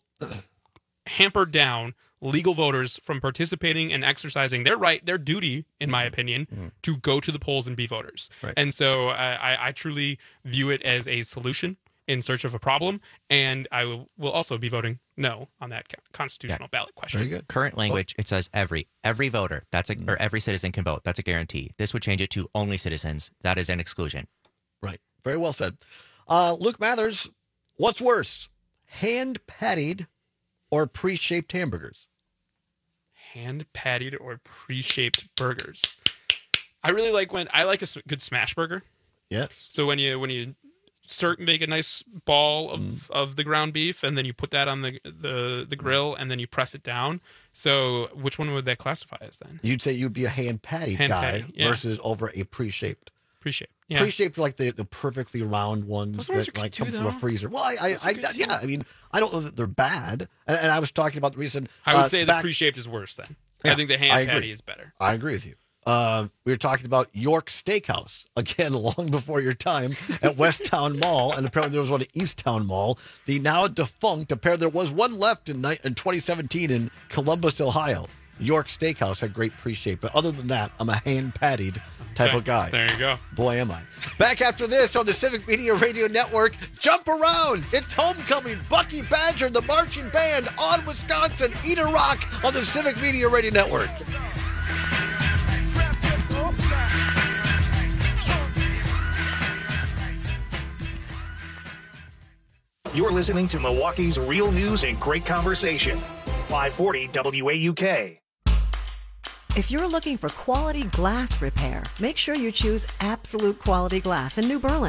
hamper down legal voters from participating and exercising their right, their duty, in my opinion, mm-hmm. to go to the polls and be voters. Right. And so uh, I, I truly view it as a solution in search of a problem, and I will, will also be voting no on that constitutional yeah. ballot question. Very good. Current language, it says every every voter, that's a, or every citizen can vote. That's a guarantee. This would change it to only citizens. That is an exclusion. Right. Very well said. Uh, Luke Mathers, what's worse, hand-patted or pre-shaped hamburgers? Hand-patted or pre-shaped burgers. I really like when, I like a good smash burger. Yes. So when you, when you start, make a nice ball of, mm. of the ground beef, and then you put that on the, the, the grill, and then you press it down. So which one would that classify as then? You'd say you'd be a hand-patted hand guy patty, yeah. versus over a pre-shaped. Pre-shaped. Yeah. Pre-shaped, like the, the perfectly round ones Those ones that are like good come too, from a though. freezer. Well, I, I, I yeah, too. I mean, I don't know that they're bad. And, and I was talking about the reason. I would uh, say back, the pre-shaped is worse then. Yeah, I think the I hand agree. patty is better. I agree with you. Uh, we were talking about York Steakhouse, again, long before your time, at Westtown Mall, and apparently there was one at Easttown Mall. The now defunct, apparently there was one left in, in twenty seventeen in Columbus, Ohio. York Steakhouse had great pre-shape, but other than that, I'm a hand-patted type Okay, of guy. There you go. Boy, am I. Back after this on the Civic Media Radio Network. Jump around. It's homecoming. Bucky Badger, the marching band on Wisconsin. Eat a Rock on the Civic Media Radio Network. You're listening to Milwaukee's Real News and Great Conversation. five forty W A U K. If you're looking for quality glass repair, make sure you choose Absolute Quality Glass in New Berlin.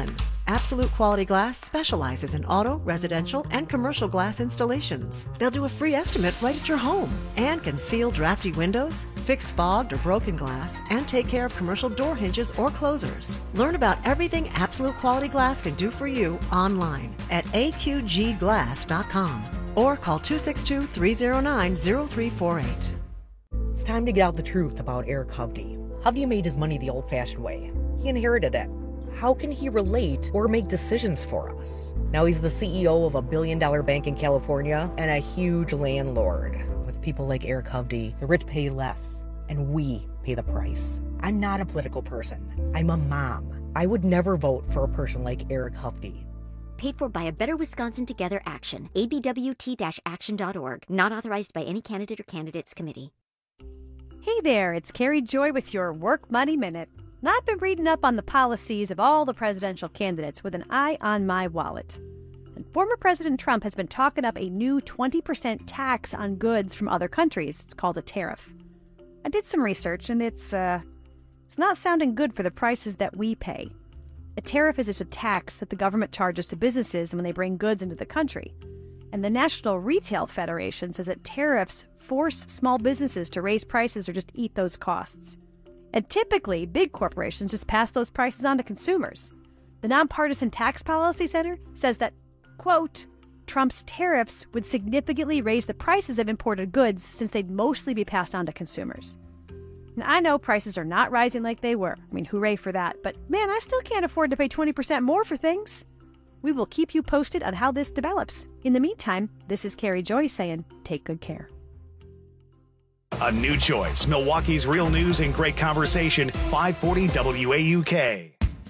Absolute Quality Glass specializes in auto, residential, and commercial glass installations. They'll do a free estimate right at your home and can seal drafty windows, fix fogged or broken glass, and take care of commercial door hinges or closers. Learn about everything Absolute Quality Glass can do for you online at A Q G glass dot com or call two six two, three zero nine, zero three four eight. It's time to get out the truth about Eric Hovde. Hovde made his money the old-fashioned way. He inherited it. How can he relate or make decisions for us? Now he's the C E O of a billion-dollar bank in California and a huge landlord. With people like Eric Hovde, the rich pay less, and we pay the price. I'm not a political person. I'm a mom. I would never vote for a person like Eric Hovde. Paid for by a Better Wisconsin Together Action. A B W T action dot org. Not authorized by any candidate or candidates committee. Hey there, it's Carrie Joy with your Work Money Minute. Now, I've been reading up on the policies of all the presidential candidates with an eye on my wallet. And former President Trump has been talking up a new twenty percent tax on goods from other countries. It's called a tariff. I did some research, and it's, uh, it's not sounding good for the prices that we pay. A tariff is just a tax that the government charges to businesses when they bring goods into the country. And the National Retail Federation says that tariffs force small businesses to raise prices or just eat those costs. And typically, big corporations just pass those prices on to consumers. The Nonpartisan Tax Policy Center says that, quote, Trump's tariffs would significantly raise the prices of imported goods since they'd mostly be passed on to consumers. Now, I know prices are not rising like they were. I mean, hooray for that. But man, I still can't afford to pay twenty percent more for things. We will keep you posted on how this develops. In the meantime, this is Carrie Joy saying, take good care. A new choice. Milwaukee's real news and great conversation. five forty W A U K.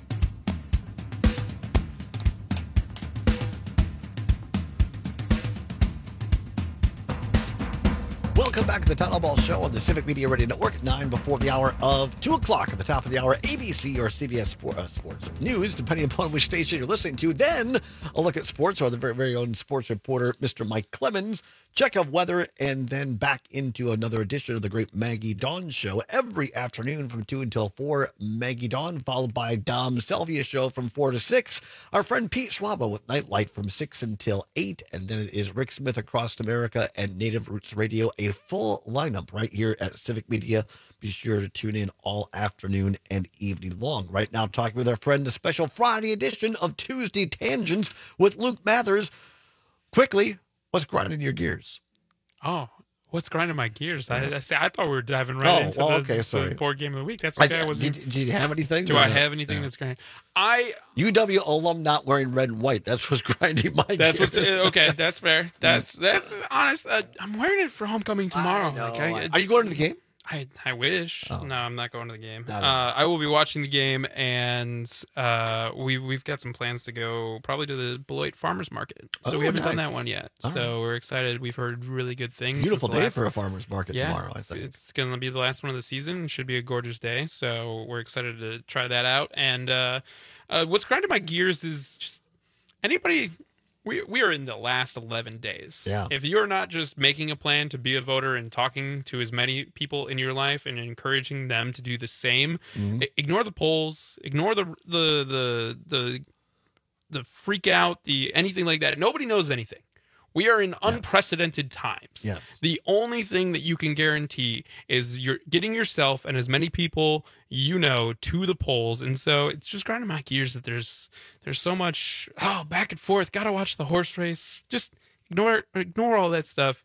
Welcome back to the Town Ball Show on the Civic Media Radio Network. Nine before the hour of two o'clock at the top of the hour, A B C or C B S Sport, uh, Sports News, depending upon which station you're listening to. Then a look at sports, or the very, very own sports reporter, Mister Mike Clemens. Check of weather, and then back into another edition of the great Maggie Dawn Show every afternoon from two until four. Maggie Dawn, followed by Dom Selvia Show from four to six. Our friend Pete Schwaba with Nightlight from six until eight. And then it is Rick Smith Across America and Native Roots Radio, a full lineup right here at Civic Media. Be sure to tune in all afternoon and evening long. Right now, talking with our friend, the special Friday edition of Tuesday Tangents with Luke Mathers. Quickly, what's grinding your gears? Oh, what's grinding my gears? I, I, say, I thought we were diving right oh, into well, the, okay, sorry. the board game of the week. That's okay. I, I was. Did, did you have anything? Do I have anything yeah. that's grinding? I U W alum not wearing red and white. That's what's grinding my that's gears. What's, okay, that's fair. That's that's honest. Uh, I'm wearing it for homecoming tomorrow. I know. Like, I, Are you going to the game? I I wish. Oh. No, I'm not going to the game. No, no. Uh, I will be watching the game, and uh, we we've got some plans to go probably to the Beloit Farmers Market. So oh, we haven't nice. done that one yet. All so right. we're excited. We've heard really good things. Beautiful day last... for a farmers market yeah, tomorrow. I it's, think it's going to be the last one of the season. It should be a gorgeous day. So we're excited to try that out. And uh, uh, what's grinding my gears is just anybody. We we are in the last eleven days. Yeah. If you're not just making a plan to be a voter and talking to as many people in your life and encouraging them to do the same, mm-hmm. I- ignore the polls, ignore the the the the the freak out, the anything like that. Nobody knows anything. We are in yeah. unprecedented times. Yeah. The only thing that you can guarantee is you're getting yourself and as many people you know to the polls. And so it's just grinding my gears that there's there's so much oh back and forth. Gotta watch the horse race. Just ignore ignore all that stuff.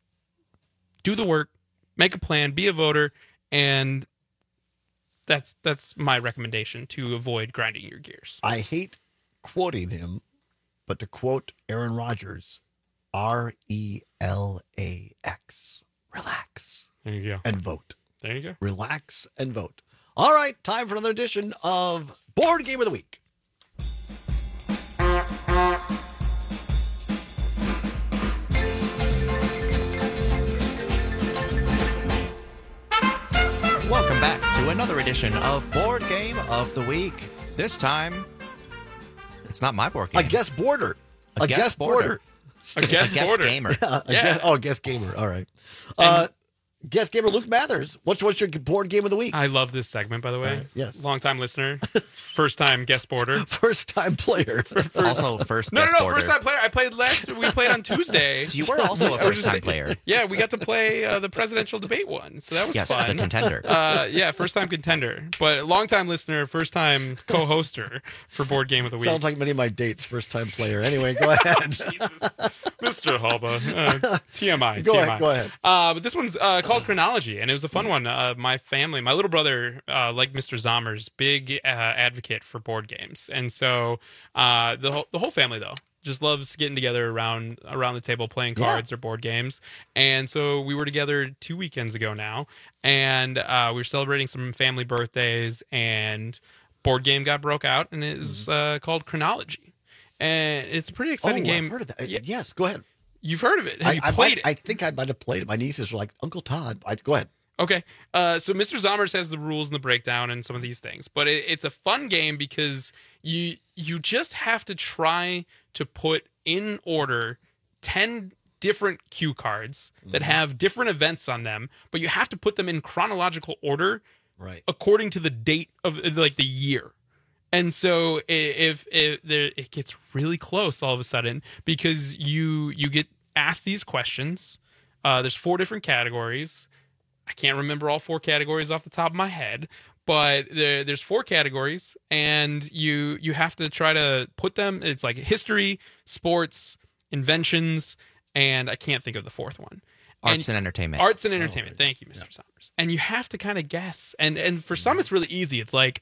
Do the work, make a plan, be a voter, and that's that's my recommendation to avoid grinding your gears. I hate quoting him, but to quote Aaron Rodgers, R E L A X. Relax. There you go. And vote. There you go. Relax and vote. All right, time for another edition of Board Game of the Week. Welcome back to another edition of Board Game of the Week. This time, it's not my board game. A guest boarder. A, a guest, guest boarder. boarder. A guest, a guest boarder. gamer. Yeah, a Yeah. Guest, oh, a guest gamer. All right. Uh, guest giver Luke Mathers. What's what's your board game of the week? I love this segment, by the way. Uh, yes. Long time listener, first time guest boarder, first time player. Also first No, guest no, no, boarder. first time player. I played last. We played on Tuesday. You were also a I was first time just- player. Yeah, we got to play uh, the presidential debate one, so that was Yes, fun. the contender. Uh, yeah, first time contender, but long time listener, first time co-hoster for board game of the week. Sounds like many of my dates, first time player. Anyway, go ahead. Mister Halba. Uh, T M I. Go T M I. ahead, go ahead. Uh, but this one's uh, called Chronology, and it was a fun one. Uh, my family, my little brother, uh, like Mister Zommers, big uh, advocate for board games, and so uh, the whole, the whole family though just loves getting together around around the table playing cards Yeah. or board games. And so we were together two weekends ago now, and uh, we were celebrating some family birthdays, and board game got broke out, and it is uh, called Chronology. And it's a pretty exciting oh, game. I've heard of that. Yeah. Yes, go ahead. You've heard of it. Have I, you I played might- it? I think I might have played it. My nieces were like, Uncle Todd. I, go ahead. Okay. Uh, so Mister Zommers has the rules and the breakdown and some of these things, but it, it's a fun game because you you just have to try to put in order ten different cue cards that have different events on them, but you have to put them in chronological order, right, according to the date of like the year. And so i- if, if there, it gets really close all of a sudden because you you get asked these questions. Uh, there's four different categories. I can't remember all four categories off the top of my head, but there, there's four categories, and you you have to try to put them. It's like history, sports, inventions, and I can't think of the fourth one. Arts and entertainment. Arts and entertainment. Thank you, Mister Sommers. And you have to kind of guess. And and for some, it's really easy. It's like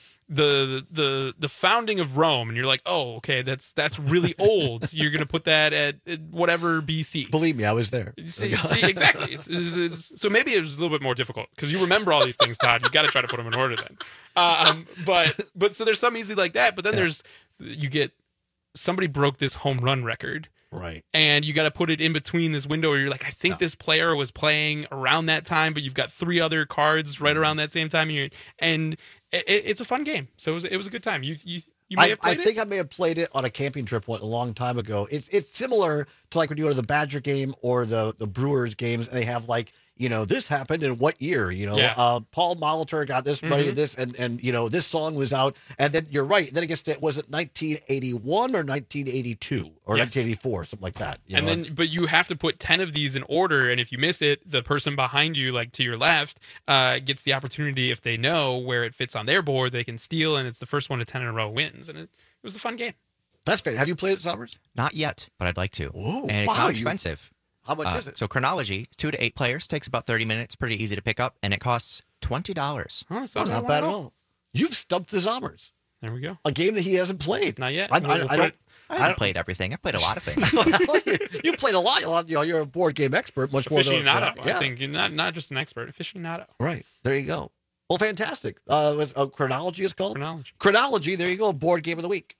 the the the founding of Rome, and you're like, oh, okay, that's that's really old. You're gonna put that at, at whatever B C. Believe me, I was there. See, see exactly. It's, it's, it's, so maybe it was a little bit more difficult because you remember all these things, Todd. You got to try to put them in order then. Um, but but so there's some easy like that. But then Yeah. there's you get somebody broke this home run record. Right. And you got to put it in between this window where you're like, I think this player was playing around that time, but you've got three other cards right around that same time. And, you're, and it, it's a fun game. So it was, it was a good time. You you, you may I, have I played think it. I may have played it on a camping trip one, a long time ago. It's it's similar to like when you go to the Badger game or the, the Brewers games, and they have like, you know, this happened in what year? You know, Yeah. uh, Paul Molitor got this money, Mhm. this, and and you know, this song was out, and then you're right. Then it gets to, was it nineteen eighty-one or nineteen eighty-two or Yes. nineteen eighty-four, something like that. you And know? then, but you have to put ten of these in order, and if you miss it, the person behind you, like to your left, uh, gets the opportunity. If they know where it fits on their board, they can steal, and it's the first one to ten in a row wins. And it, it was a fun game. That's great. Have you played it, Summers? Not yet, but I'd like to. Whoa, and it's wow, not you- expensive. How much Uh, is it? So Chronology, it's two to eight players, takes about thirty minutes, pretty easy to pick up, and it costs twenty dollars. Oh, that's Oh, not bad at all. You've stumped the Zommers. There we go. A game that he hasn't played. Not yet. I, I, We'll- we'll I don't. put I I haven't don't played everything. I've played a lot of things. you played a lot. You know, you're a board game expert, much more than Aficionado, yeah. I think. Not, not just an expert, aficionado. Right. There you go. Well, fantastic. Uh, it was, uh, Chronology is called? Chronology. Chronology. There you go. Board game of the week.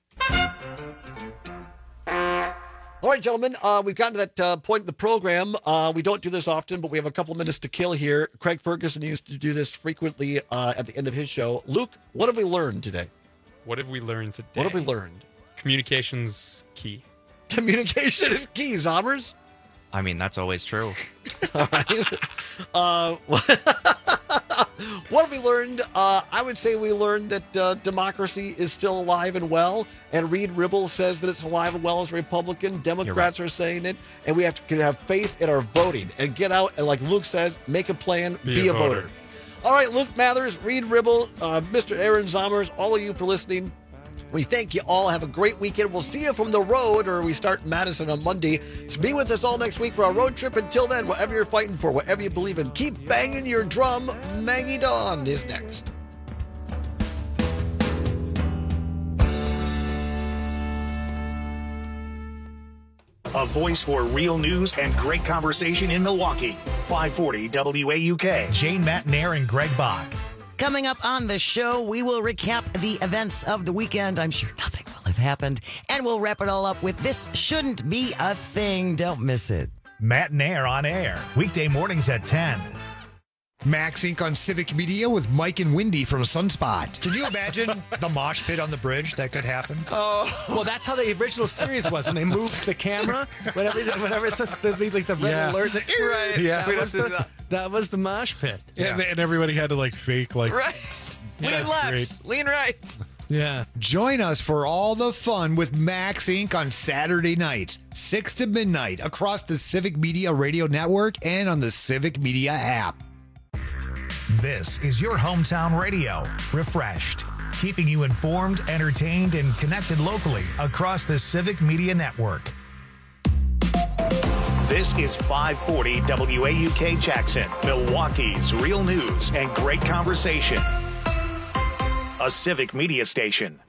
All right, gentlemen, uh, we've gotten to that uh, point in the program. Uh, we don't do this often, but we have a couple minutes to kill here. Craig Ferguson used to do this frequently uh, at the end of his show. Luke, what have we learned today? What have we learned today? What have we learned? Communication's key. Communication is key, Zommers. I mean, that's always true. All right. Uh, what have we learned? Uh, I would say we learned that uh, democracy is still alive and well. And Reed Ribble says that it's alive and well as a Republican. Democrats are saying it. And we have to have faith in our voting and get out and, like Luke says, make a plan, be, Be a a voter. voter. All right, Luke Mathers, Reed Ribble, uh, Mister Aaron Zommers, all of you for listening. We thank you all. Have a great weekend. We'll see you from the road, or we start in Madison on Monday. So be with us all next week for our road trip. Until then, whatever you're fighting for, whatever you believe in, keep banging your drum. Maggie Dawn is next. A voice for real news and great conversation in Milwaukee. five forty W A U K. Jane Matnair and Greg Bach. Coming up on the show, we will recap the events of the weekend. I'm sure nothing will have happened. And we'll wrap it all up with This Shouldn't Be a Thing. Don't miss it. Matnair on air. Weekday mornings at ten. Max Incorporated on Civic Media with Mike and Wendy from Sunspot. Can you imagine the mosh pit on the bridge that could happen? Oh, well, that's how the original series was when they moved the camera. Whenever, whenever it's the, the, like the red Yeah. alert, the, Yeah. that was the, That was the mosh pit. Yeah. And, and everybody had to like fake like right. Lean That's left, great. lean right. Yeah. Join us for all the fun with Max Incorporated on Saturday nights, six to midnight, across the Civic Media Radio Network and on the Civic Media app. This is your hometown radio, refreshed, keeping you informed, entertained, and connected locally across the Civic Media Network. This is five forty W A U K Jackson, Milwaukee's real news and great conversation. A Civic Media station.